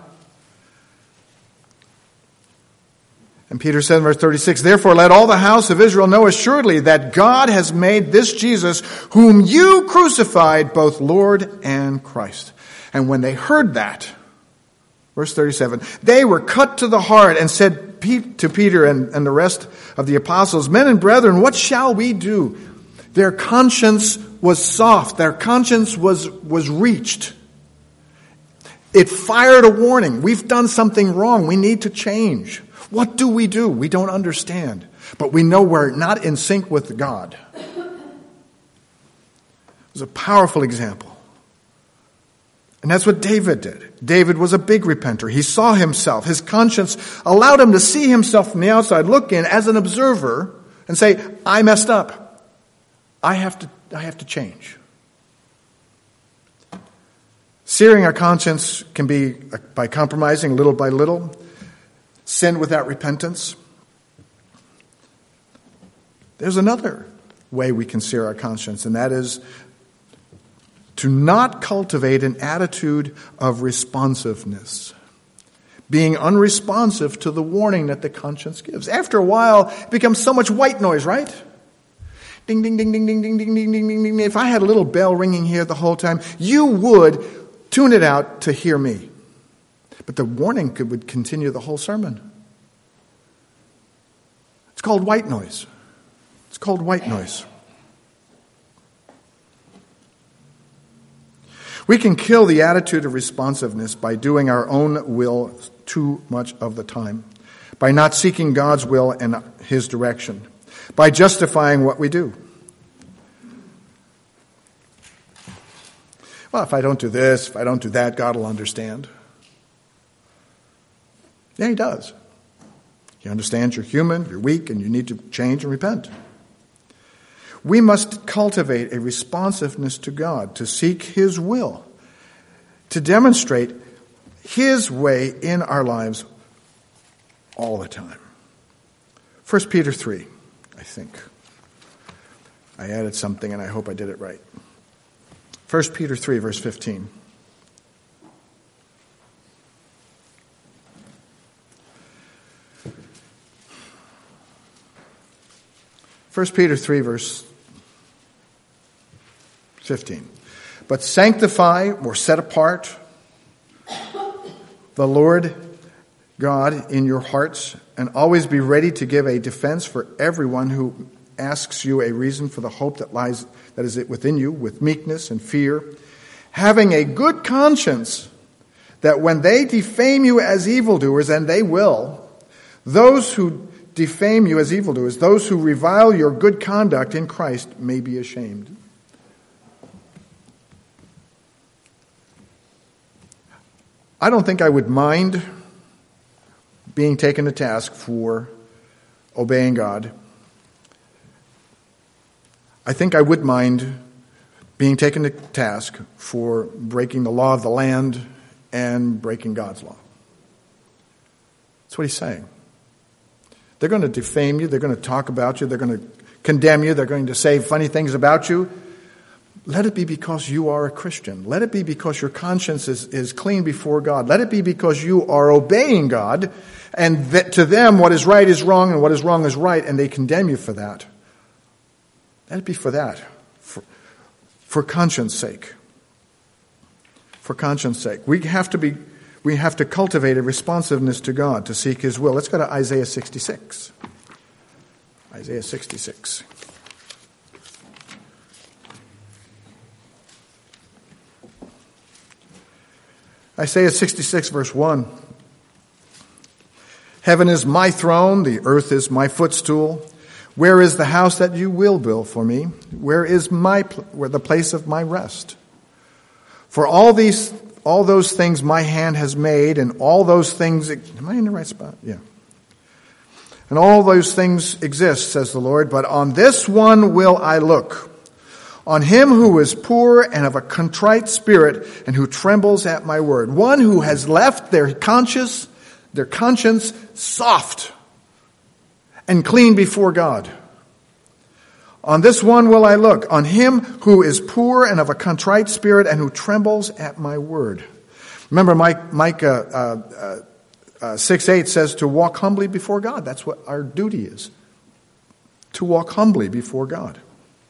And Peter said in verse 36, "Therefore let all the house of Israel know assuredly that God has made this Jesus, whom you crucified, both Lord and Christ." And when they heard that, verse 37, they were cut to the heart and said to Peter and the rest of the apostles, "Men and brethren, what shall we do?" Their conscience was soft. Their conscience was reached. It fired a warning. We've done something wrong. We need to change. What do? We don't understand. But we know we're not in sync with God. It was a powerful example. And that's what David did. David was a big repenter. He saw himself. His conscience allowed him to see himself from the outside, look in as an observer, and say, "I messed up. I have to change." Searing our conscience can be by compromising little by little. Sin without repentance. There's another way we can sear our conscience, and that is to not cultivate an attitude of responsiveness. Being unresponsive to the warning that the conscience gives. After a while, it becomes so much white noise, right? Ding, ding, ding, ding, ding, ding, ding, ding, ding, ding, ding. If I had a little bell ringing here the whole time, you would tune it out to hear me. But the warning would continue the whole sermon. It's called white noise. It's called white noise. We can kill the attitude of responsiveness by doing our own will too much of the time, by not seeking God's will and His direction, by justifying what we do. Well, if I don't do this, if I don't do that, God will understand. Yeah, He does. You understand you're human, you're weak, and you need to change and repent. We must cultivate a responsiveness to God, to seek His will, to demonstrate His way in our lives all the time. 1 Peter 3, I think. I added something and I hope I did it right. 1 Peter 3, verse 15. First Peter 3, verse 15. But sanctify or set apart the Lord God in your hearts, and always be ready to give a defense for everyone who asks you a reason for the hope that is within you, with meekness and fear, having a good conscience, that when they defame you as evildoers, and they will, those who defame you as evildoers, those who revile your good conduct in Christ may be ashamed. I don't think I would mind being taken to task for obeying God. I think I would mind being taken to task for breaking the law of the land and breaking God's law. That's what he's saying. They're going to defame you. They're going to talk about you. They're going to condemn you. They're going to say funny things about you. Let it be because you are a Christian. Let it be because your conscience is clean before God. Let it be because you are obeying God, and that to them what is right is wrong and what is wrong is right, and they condemn you for that. Let it be for that, for conscience sake. For conscience sake. We have to cultivate a responsiveness to God, to seek His will. Let's go to Isaiah 66. Isaiah 66. Isaiah 66, verse 1. Heaven is my throne, the earth is my footstool. Where is the house that you will build for me? Where is the place of my rest? For all those things my hand has made, and all those things... Am I in the right spot? Yeah. And all those things exist, says the Lord, but on this one will I look. On him who is poor and of a contrite spirit, and who trembles at my word. One who has left their conscience soft and clean before God. On this one will I look, on him who is poor and of a contrite spirit, and who trembles at my word. Remember, Micah 6:8 says to walk humbly before God. That's what our duty is, to walk humbly before God.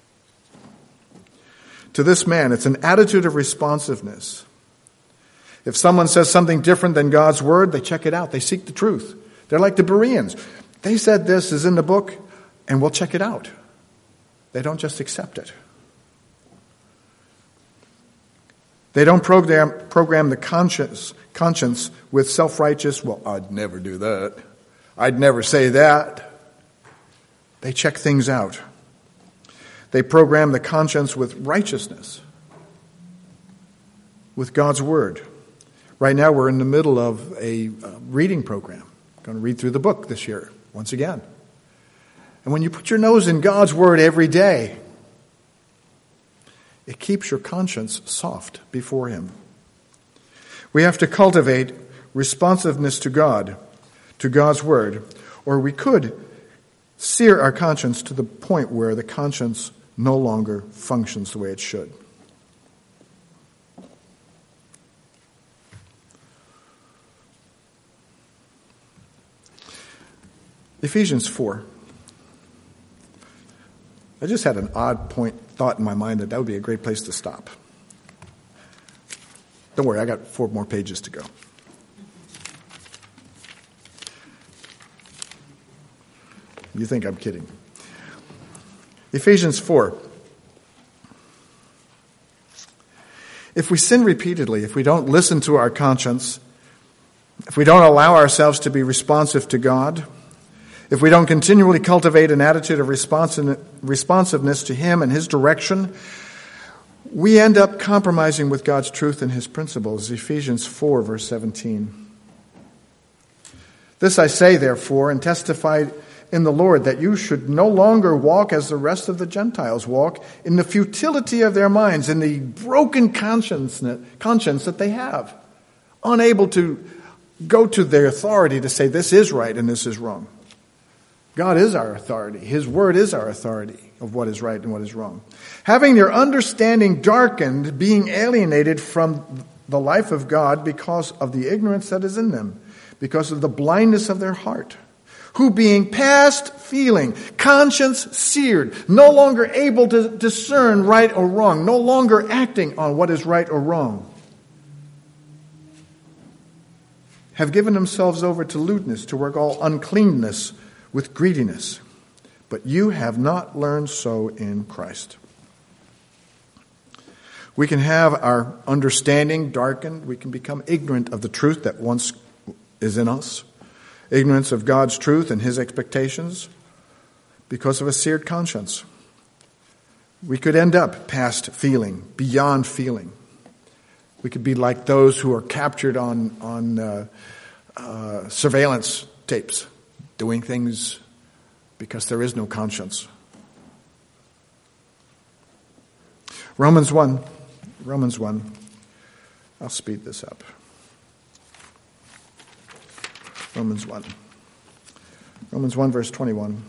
To this man, it's an attitude of responsiveness. If someone says something different than God's word, they check it out. They seek the truth. They're like the Bereans. They said this is in the book, and we'll check it out. They don't just accept it. They don't program the conscience with self-righteous, well, I'd never do that. I'd never say that. They check things out. They program the conscience with righteousness, with God's word. Right now we're in the middle of a reading program. I'm going to read through the book this year, once again. And when you put your nose in God's word every day, it keeps your conscience soft before Him. We have to cultivate responsiveness to God, to God's word, or we could sear our conscience to the point where the conscience no longer functions the way it should. Ephesians 4. I just had an odd thought in my mind that would be a great place to stop. Don't worry, I got 4 more pages to go. You think I'm kidding. Ephesians 4. If we sin repeatedly, if we don't listen to our conscience, if we don't allow ourselves to be responsive to God, if we don't continually cultivate an attitude of responsiveness to Him and His direction, we end up compromising with God's truth and His principles. Ephesians 4, verse 17. This I say, therefore, and testify in the Lord, that you should no longer walk as the rest of the Gentiles walk, in the futility of their minds, in the broken conscience that they have, unable to go to their authority to say this is right and this is wrong. God is our authority. His word is our authority of what is right and what is wrong. Having their understanding darkened, being alienated from the life of God because of the ignorance that is in them, because of the blindness of their heart, who being past feeling, conscience seared, no longer able to discern right or wrong, no longer acting on what is right or wrong, have given themselves over to lewdness, to work all uncleanness with greediness. But you have not learned so in Christ. We can have our understanding darkened. We can become ignorant of the truth that once is in us. Ignorance of God's truth and His expectations because of a seared conscience. We could end up past feeling, beyond feeling. We could be like those who are captured on surveillance tapes, doing things because there is no conscience. Romans 1. I'll speed this up. Romans 1, verse 21.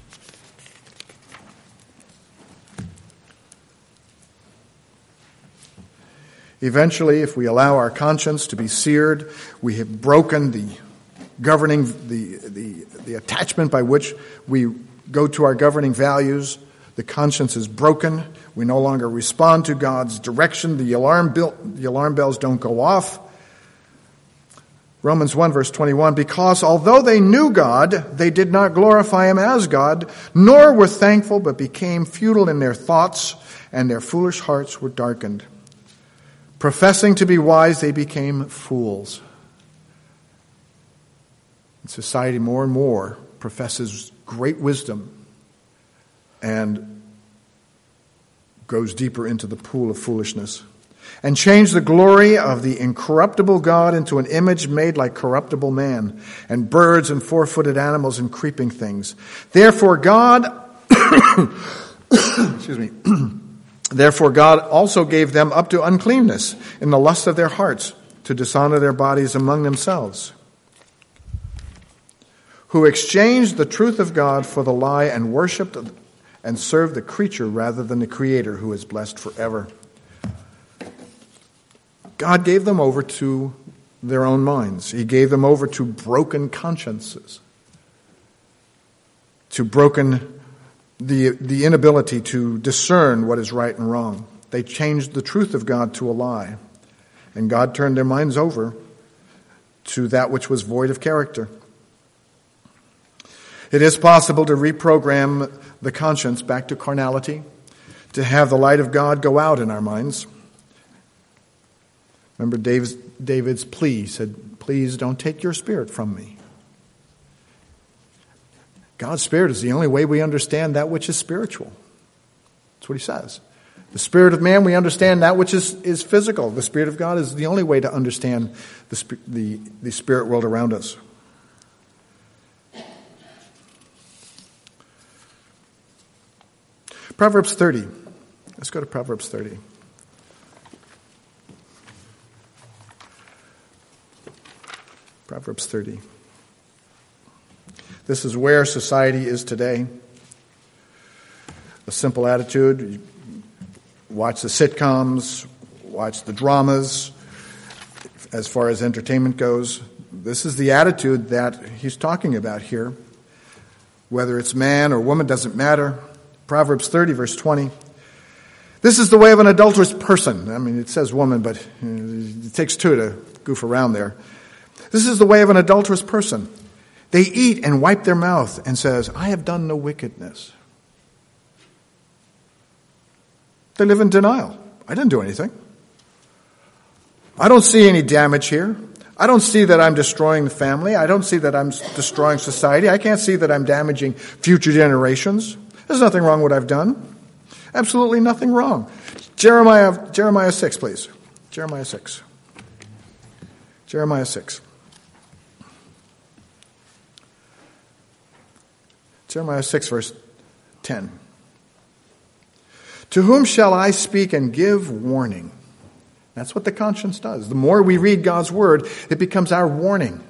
Eventually, if we allow our conscience to be seared, we have broken the governing, the attachment by which we go to our governing values. The conscience is broken. We no longer respond to God's direction. The alarm bells don't go off. Romans 1 verse 21, because although they knew God, they did not glorify Him as God, nor were thankful, but became futile in their thoughts, and their foolish hearts were darkened. Professing to be wise, they became fools. And society more and more professes great wisdom and goes deeper into the pool of foolishness. And changed the glory of the incorruptible God into an image made like corruptible man, and birds and four-footed animals and creeping things. Therefore God, Therefore God also gave them up to uncleanness in the lust of their hearts, to dishonor their bodies among themselves, who exchanged the truth of God for the lie, and worshipped and served the creature rather than the Creator, who is blessed forever. God gave them over to their own minds. He gave them over to broken consciences, to the inability to discern what is right and wrong. They changed the truth of God to a lie, and God turned their minds over to that which was void of character. It is possible to reprogram the conscience back to carnality, to have the light of God go out in our minds. Remember David's plea, said, please don't take your spirit from me. God's Spirit is the only way we understand that which is spiritual. That's what he says. The spirit of man, we understand that which is physical. The Spirit of God is the only way to understand the spirit world around us. Proverbs 30. Let's go to Proverbs 30. Proverbs 30. This is where society is today. A simple attitude. Watch the sitcoms, watch the dramas, as far as entertainment goes. This is the attitude that he's talking about here. Whether it's man or woman, doesn't matter. Proverbs 30, verse 20. This is the way of an adulterous person. I mean, it says woman, but it takes two to goof around there. This is the way of an adulterous person. They eat and wipe their mouth and says, I have done no wickedness. They live in denial. I didn't do anything. I don't see any damage here. I don't see that I'm destroying the family. I don't see that I'm destroying society. I can't see that I'm damaging future generations. There's nothing wrong with what I've done. Absolutely nothing wrong. Jeremiah 6, please. Jeremiah 6. Jeremiah 6. Jeremiah 6, verse 10. To whom shall I speak and give warning? That's what the conscience does. The more we read God's word, it becomes our warning.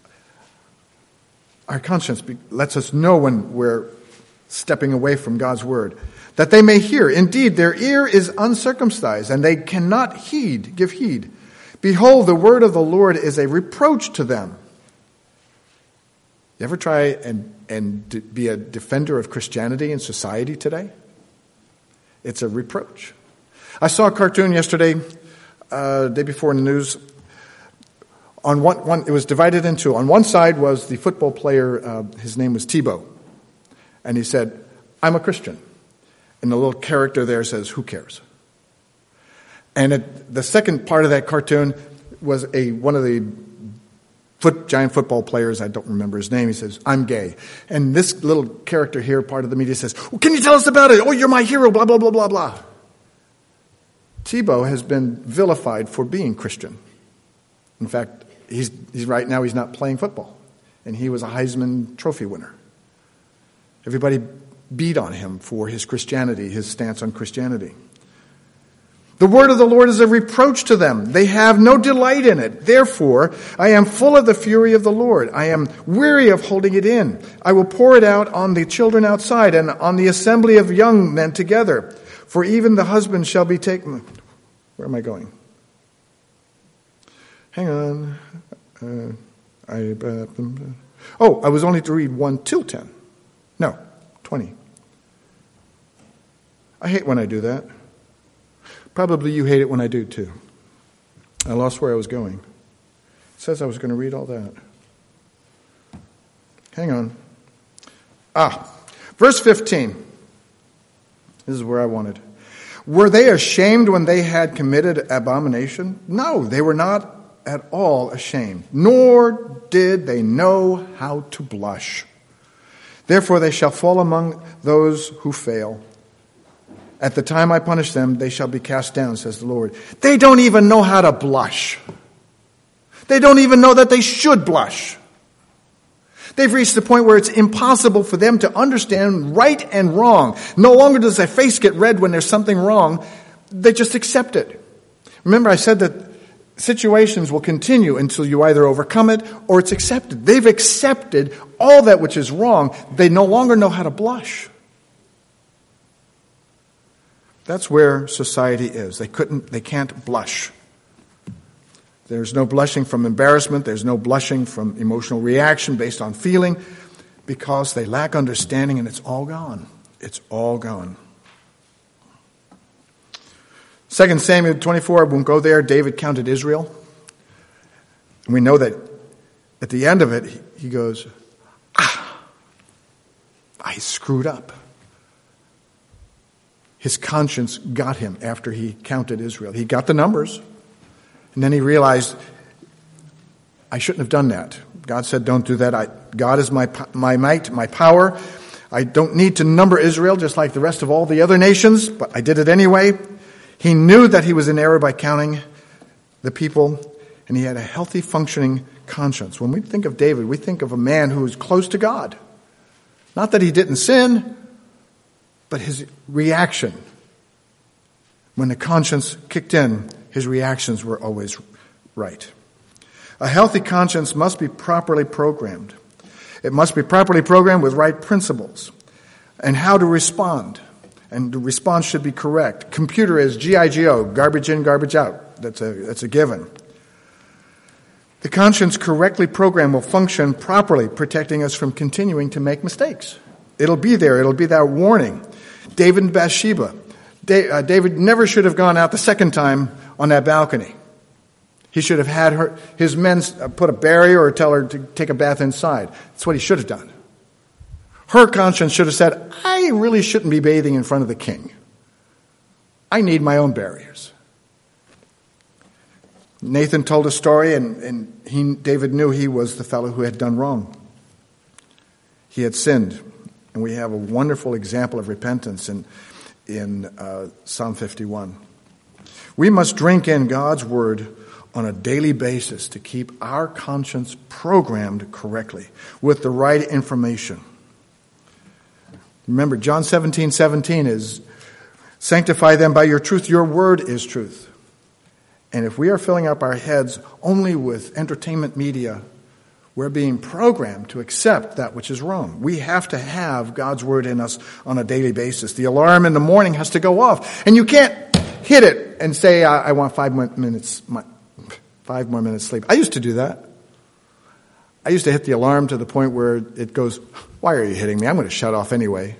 Our conscience lets us know when we're stepping away from God's word. That they may hear. Indeed, their ear is uncircumcised, and they cannot give heed. Behold, the word of the Lord is a reproach to them. You ever try and be a defender of Christianity in society today? It's a reproach. I saw a cartoon yesterday, day before in the news. On one, it was divided into. On one side was the football player. His name was Tebow, and he said, "I'm a Christian." And the little character there says, "Who cares?" And the second part of that cartoon was one of the giant football players. I don't remember his name. He says, "I'm gay." And this little character here, part of the media, says, "Well, can you tell us about it? Oh, you're my hero, blah, blah, blah, blah, blah." Tebow has been vilified for being Christian. In fact, he's right now he's not playing football. And he was a Heisman Trophy winner. Everybody beat on him for his Christianity, his stance on Christianity. The word of the Lord is a reproach to them. They have no delight in it. Therefore, I am full of the fury of the Lord. I am weary of holding it in. I will pour it out on the children outside and on the assembly of young men together. For even the husband shall be taken. Where am I going? Hang on. I was only to read 1 till 10. No, 20. I hate when I do that. Probably you hate it when I do too. I lost where I was going. It says I was going to read all that. Hang on. Verse 15. This is where I wanted. Were they ashamed when they had committed abomination? No, they were not at all ashamed, nor did they know how to blush. Therefore they shall fall among those who fail. At the time I punish them, they shall be cast down, says the Lord. They don't even know how to blush. They don't even know that they should blush. They've reached the point where it's impossible for them to understand right and wrong. No longer does their face get red when there's something wrong. They just accept it. Remember, I said that situations will continue until you either overcome it or it's accepted. They've accepted all that which is wrong. They no longer know how to blush. That's where society is. They can't blush. There's no blushing from embarrassment. There's no blushing from emotional reaction based on feeling because they lack understanding and it's all gone. It's all gone. 2 Samuel 24, I won't go there. David counted Israel. And we know that at the end of it, he goes, I screwed up. His conscience got him after he counted Israel. He got the numbers. And then he realized, I shouldn't have done that. God said, don't do that. God is my might, my power. I don't need to number Israel just like the rest of all the other nations, but I did it anyway. He knew that he was in error by counting the people, and he had a healthy, functioning conscience. When we think of David, we think of a man who was close to God. Not that he didn't sin, but his reaction. When the conscience kicked in, his reactions were always right. A healthy conscience must be properly programmed. It must be properly programmed with right principles and how to respond. And the response should be correct. Computer is G-I-G-O, garbage in, garbage out. That's a given. The conscience correctly programmed will function properly, protecting us from continuing to make mistakes. It'll be there. It'll be that warning. David and Bathsheba. David never should have gone out the second time on that balcony. He should have had his men put a barrier or tell her to take a bath inside. That's what he should have done. Her conscience should have said, I really shouldn't be bathing in front of the king. I need my own barriers. Nathan told a story, and David knew he was the fellow who had done wrong. He had sinned. And we have a wonderful example of repentance in Psalm 51. We must drink in God's word on a daily basis to keep our conscience programmed correctly with the right information. Remember, John 17:17 is, sanctify them by your truth. Your word is truth. And if we are filling up our heads only with entertainment media, we're being programmed to accept that which is wrong. We have to have God's word in us on a daily basis. The alarm in the morning has to go off. And you can't hit it and say, I want 5 more minutes sleep. I used to do that. I used to hit the alarm to the point where it goes, why are you hitting me? I'm going to shut off anyway.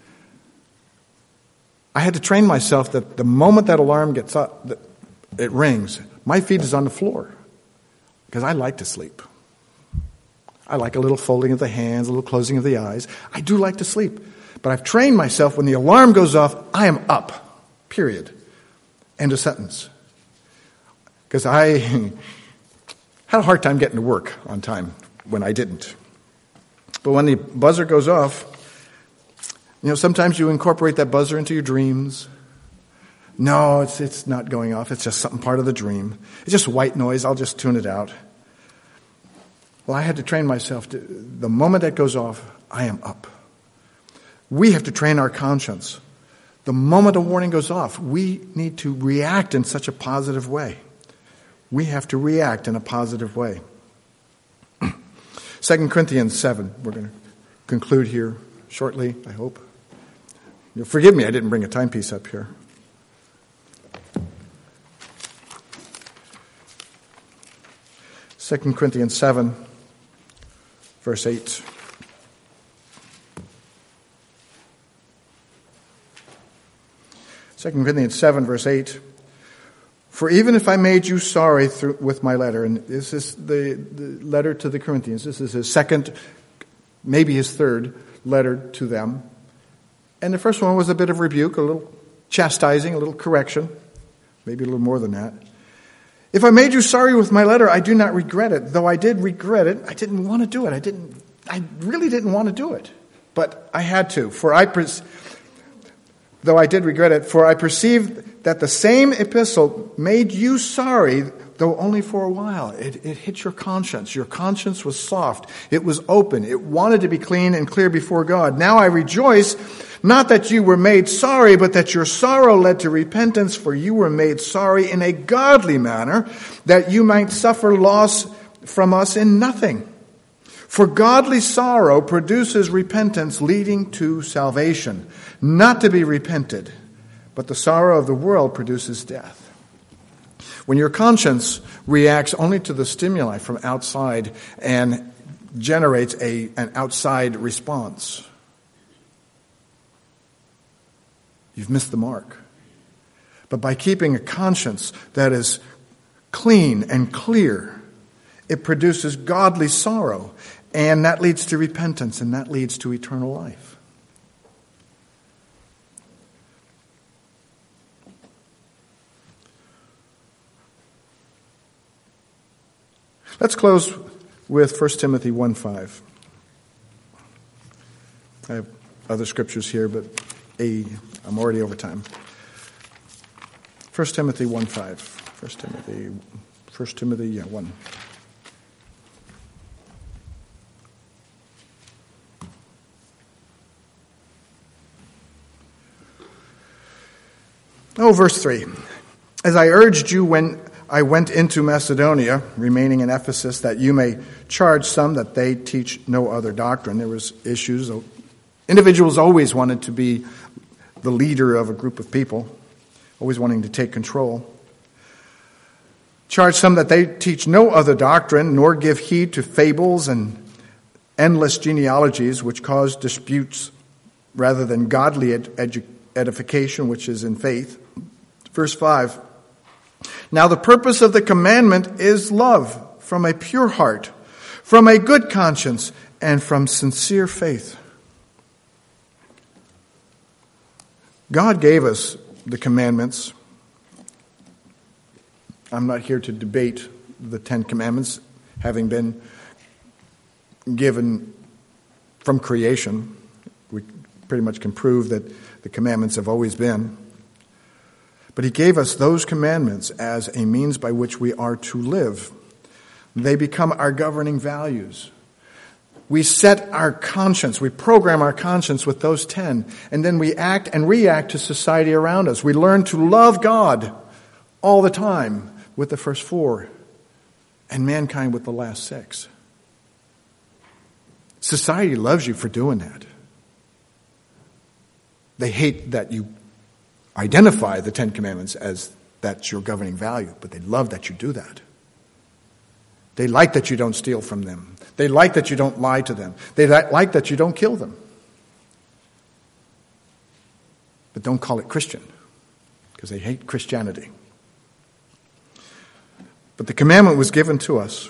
I had to train myself that the moment that alarm gets up, it rings, my feet is on the floor. Because I like to sleep. I like a little folding of the hands, a little closing of the eyes. I do like to sleep. But I've trained myself, when the alarm goes off, I am up. Period. End of sentence. Because I had a hard time getting to work on time when I didn't. But when the buzzer goes off, sometimes you incorporate that buzzer into your dreams. No, it's not going off. It's just something part of the dream. It's just white noise. I'll just tune it out. Well, I had to train myself. The moment that goes off, I am up. We have to train our conscience. The moment a warning goes off, we need to react in such a positive way. We have to react in a positive way. 2 Corinthians 7. We're going to conclude here shortly, I hope. You'll forgive me, I didn't bring a timepiece up here. Second Corinthians 7, verse 8. Second Corinthians 7, verse 8. For even if I made you sorry with my letter, and this is the letter to the Corinthians, this is his second, maybe his third letter to them. And the first one was a bit of rebuke, a little chastising, a little correction, maybe a little more than that. If I made you sorry with my letter, I do not regret it. Though I did regret it, I didn't want to do it. I really didn't want to do it. But I had to. Though I did regret it, for I perceived that the same epistle made you sorry, though only for a while. It hit your conscience. Your conscience was soft. It was open. It wanted to be clean and clear before God. Now I rejoice, not that you were made sorry, but that your sorrow led to repentance, for you were made sorry in a godly manner, that you might suffer loss from us in nothing. For godly sorrow produces repentance leading to salvation, not to be repented, but the sorrow of the world produces death. When your conscience reacts only to the stimuli from outside and generates an outside response, you've missed the mark. But by keeping a conscience that is clean and clear, it produces godly sorrow. And that leads to repentance, and that leads to eternal life. Let's close with 1 Timothy 1:5. I have other scriptures here, but I'm already over time. 1 Timothy 1:5. 1 Timothy 1. Verse 3. As I urged you when I went into Macedonia, remaining in Ephesus, that you may charge some that they teach no other doctrine. There was issues. Individuals always wanted to be the leader of a group of people, always wanting to take control. Charge some that they teach no other doctrine, nor give heed to fables and endless genealogies, which cause disputes rather than godly edification, which is in faith. Verse 5. Now the purpose of the commandment is love from a pure heart, from a good conscience, and from sincere faith. God gave us the commandments. I'm not here to debate the 10 commandments, having been given from creation. We pretty much can prove that the commandments have always been. But he gave us those commandments as a means by which we are to live. They become our governing values. We set our conscience, we program our conscience with those 10, and then we act and react to society around us. We learn to love God all the time with the first 4, and mankind with the last 6. Society loves you for doing that. They hate that you identify the 10 Commandments as that's your governing value, but they love that you do that. They like that you don't steal from them. They like that you don't lie to them. They like that you don't kill them. But don't call it Christian, because they hate Christianity. But the commandment was given to us.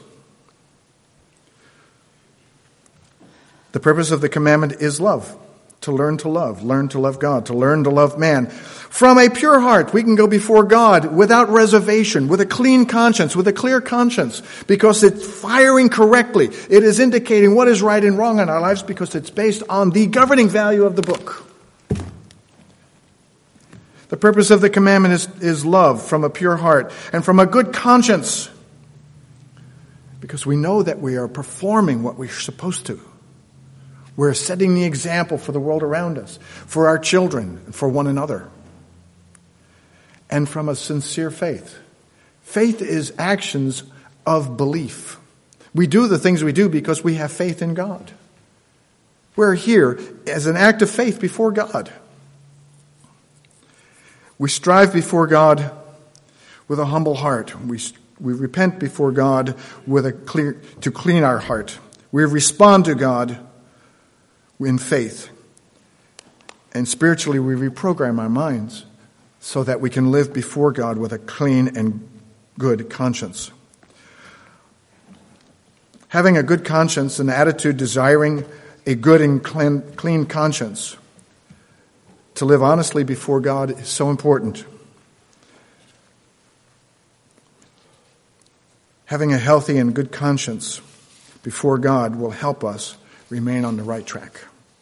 The purpose of the commandment is love. To learn to love God, to learn to love man. From a pure heart, we can go before God without reservation, with a clean conscience, with a clear conscience, because it's firing correctly. It is indicating what is right and wrong in our lives because it's based on the governing value of the book. The purpose of the commandment is love from a pure heart and from a good conscience, because we know that we are performing what we're supposed to. We're setting the example for the world around us, for our children, and for one another. And from a sincere faith. Faith is actions of belief. We do the things we do because we have faith in God. We're here as an act of faith before God. We strive before God with a humble heart. We repent before God to clean our heart. We respond to God in faith. And spiritually, we reprogram our minds so that we can live before God with a clean and good conscience. Having a good conscience, an attitude desiring a good and clean conscience to live honestly before God is so important. Having a healthy and good conscience before God will help us remain on the right track.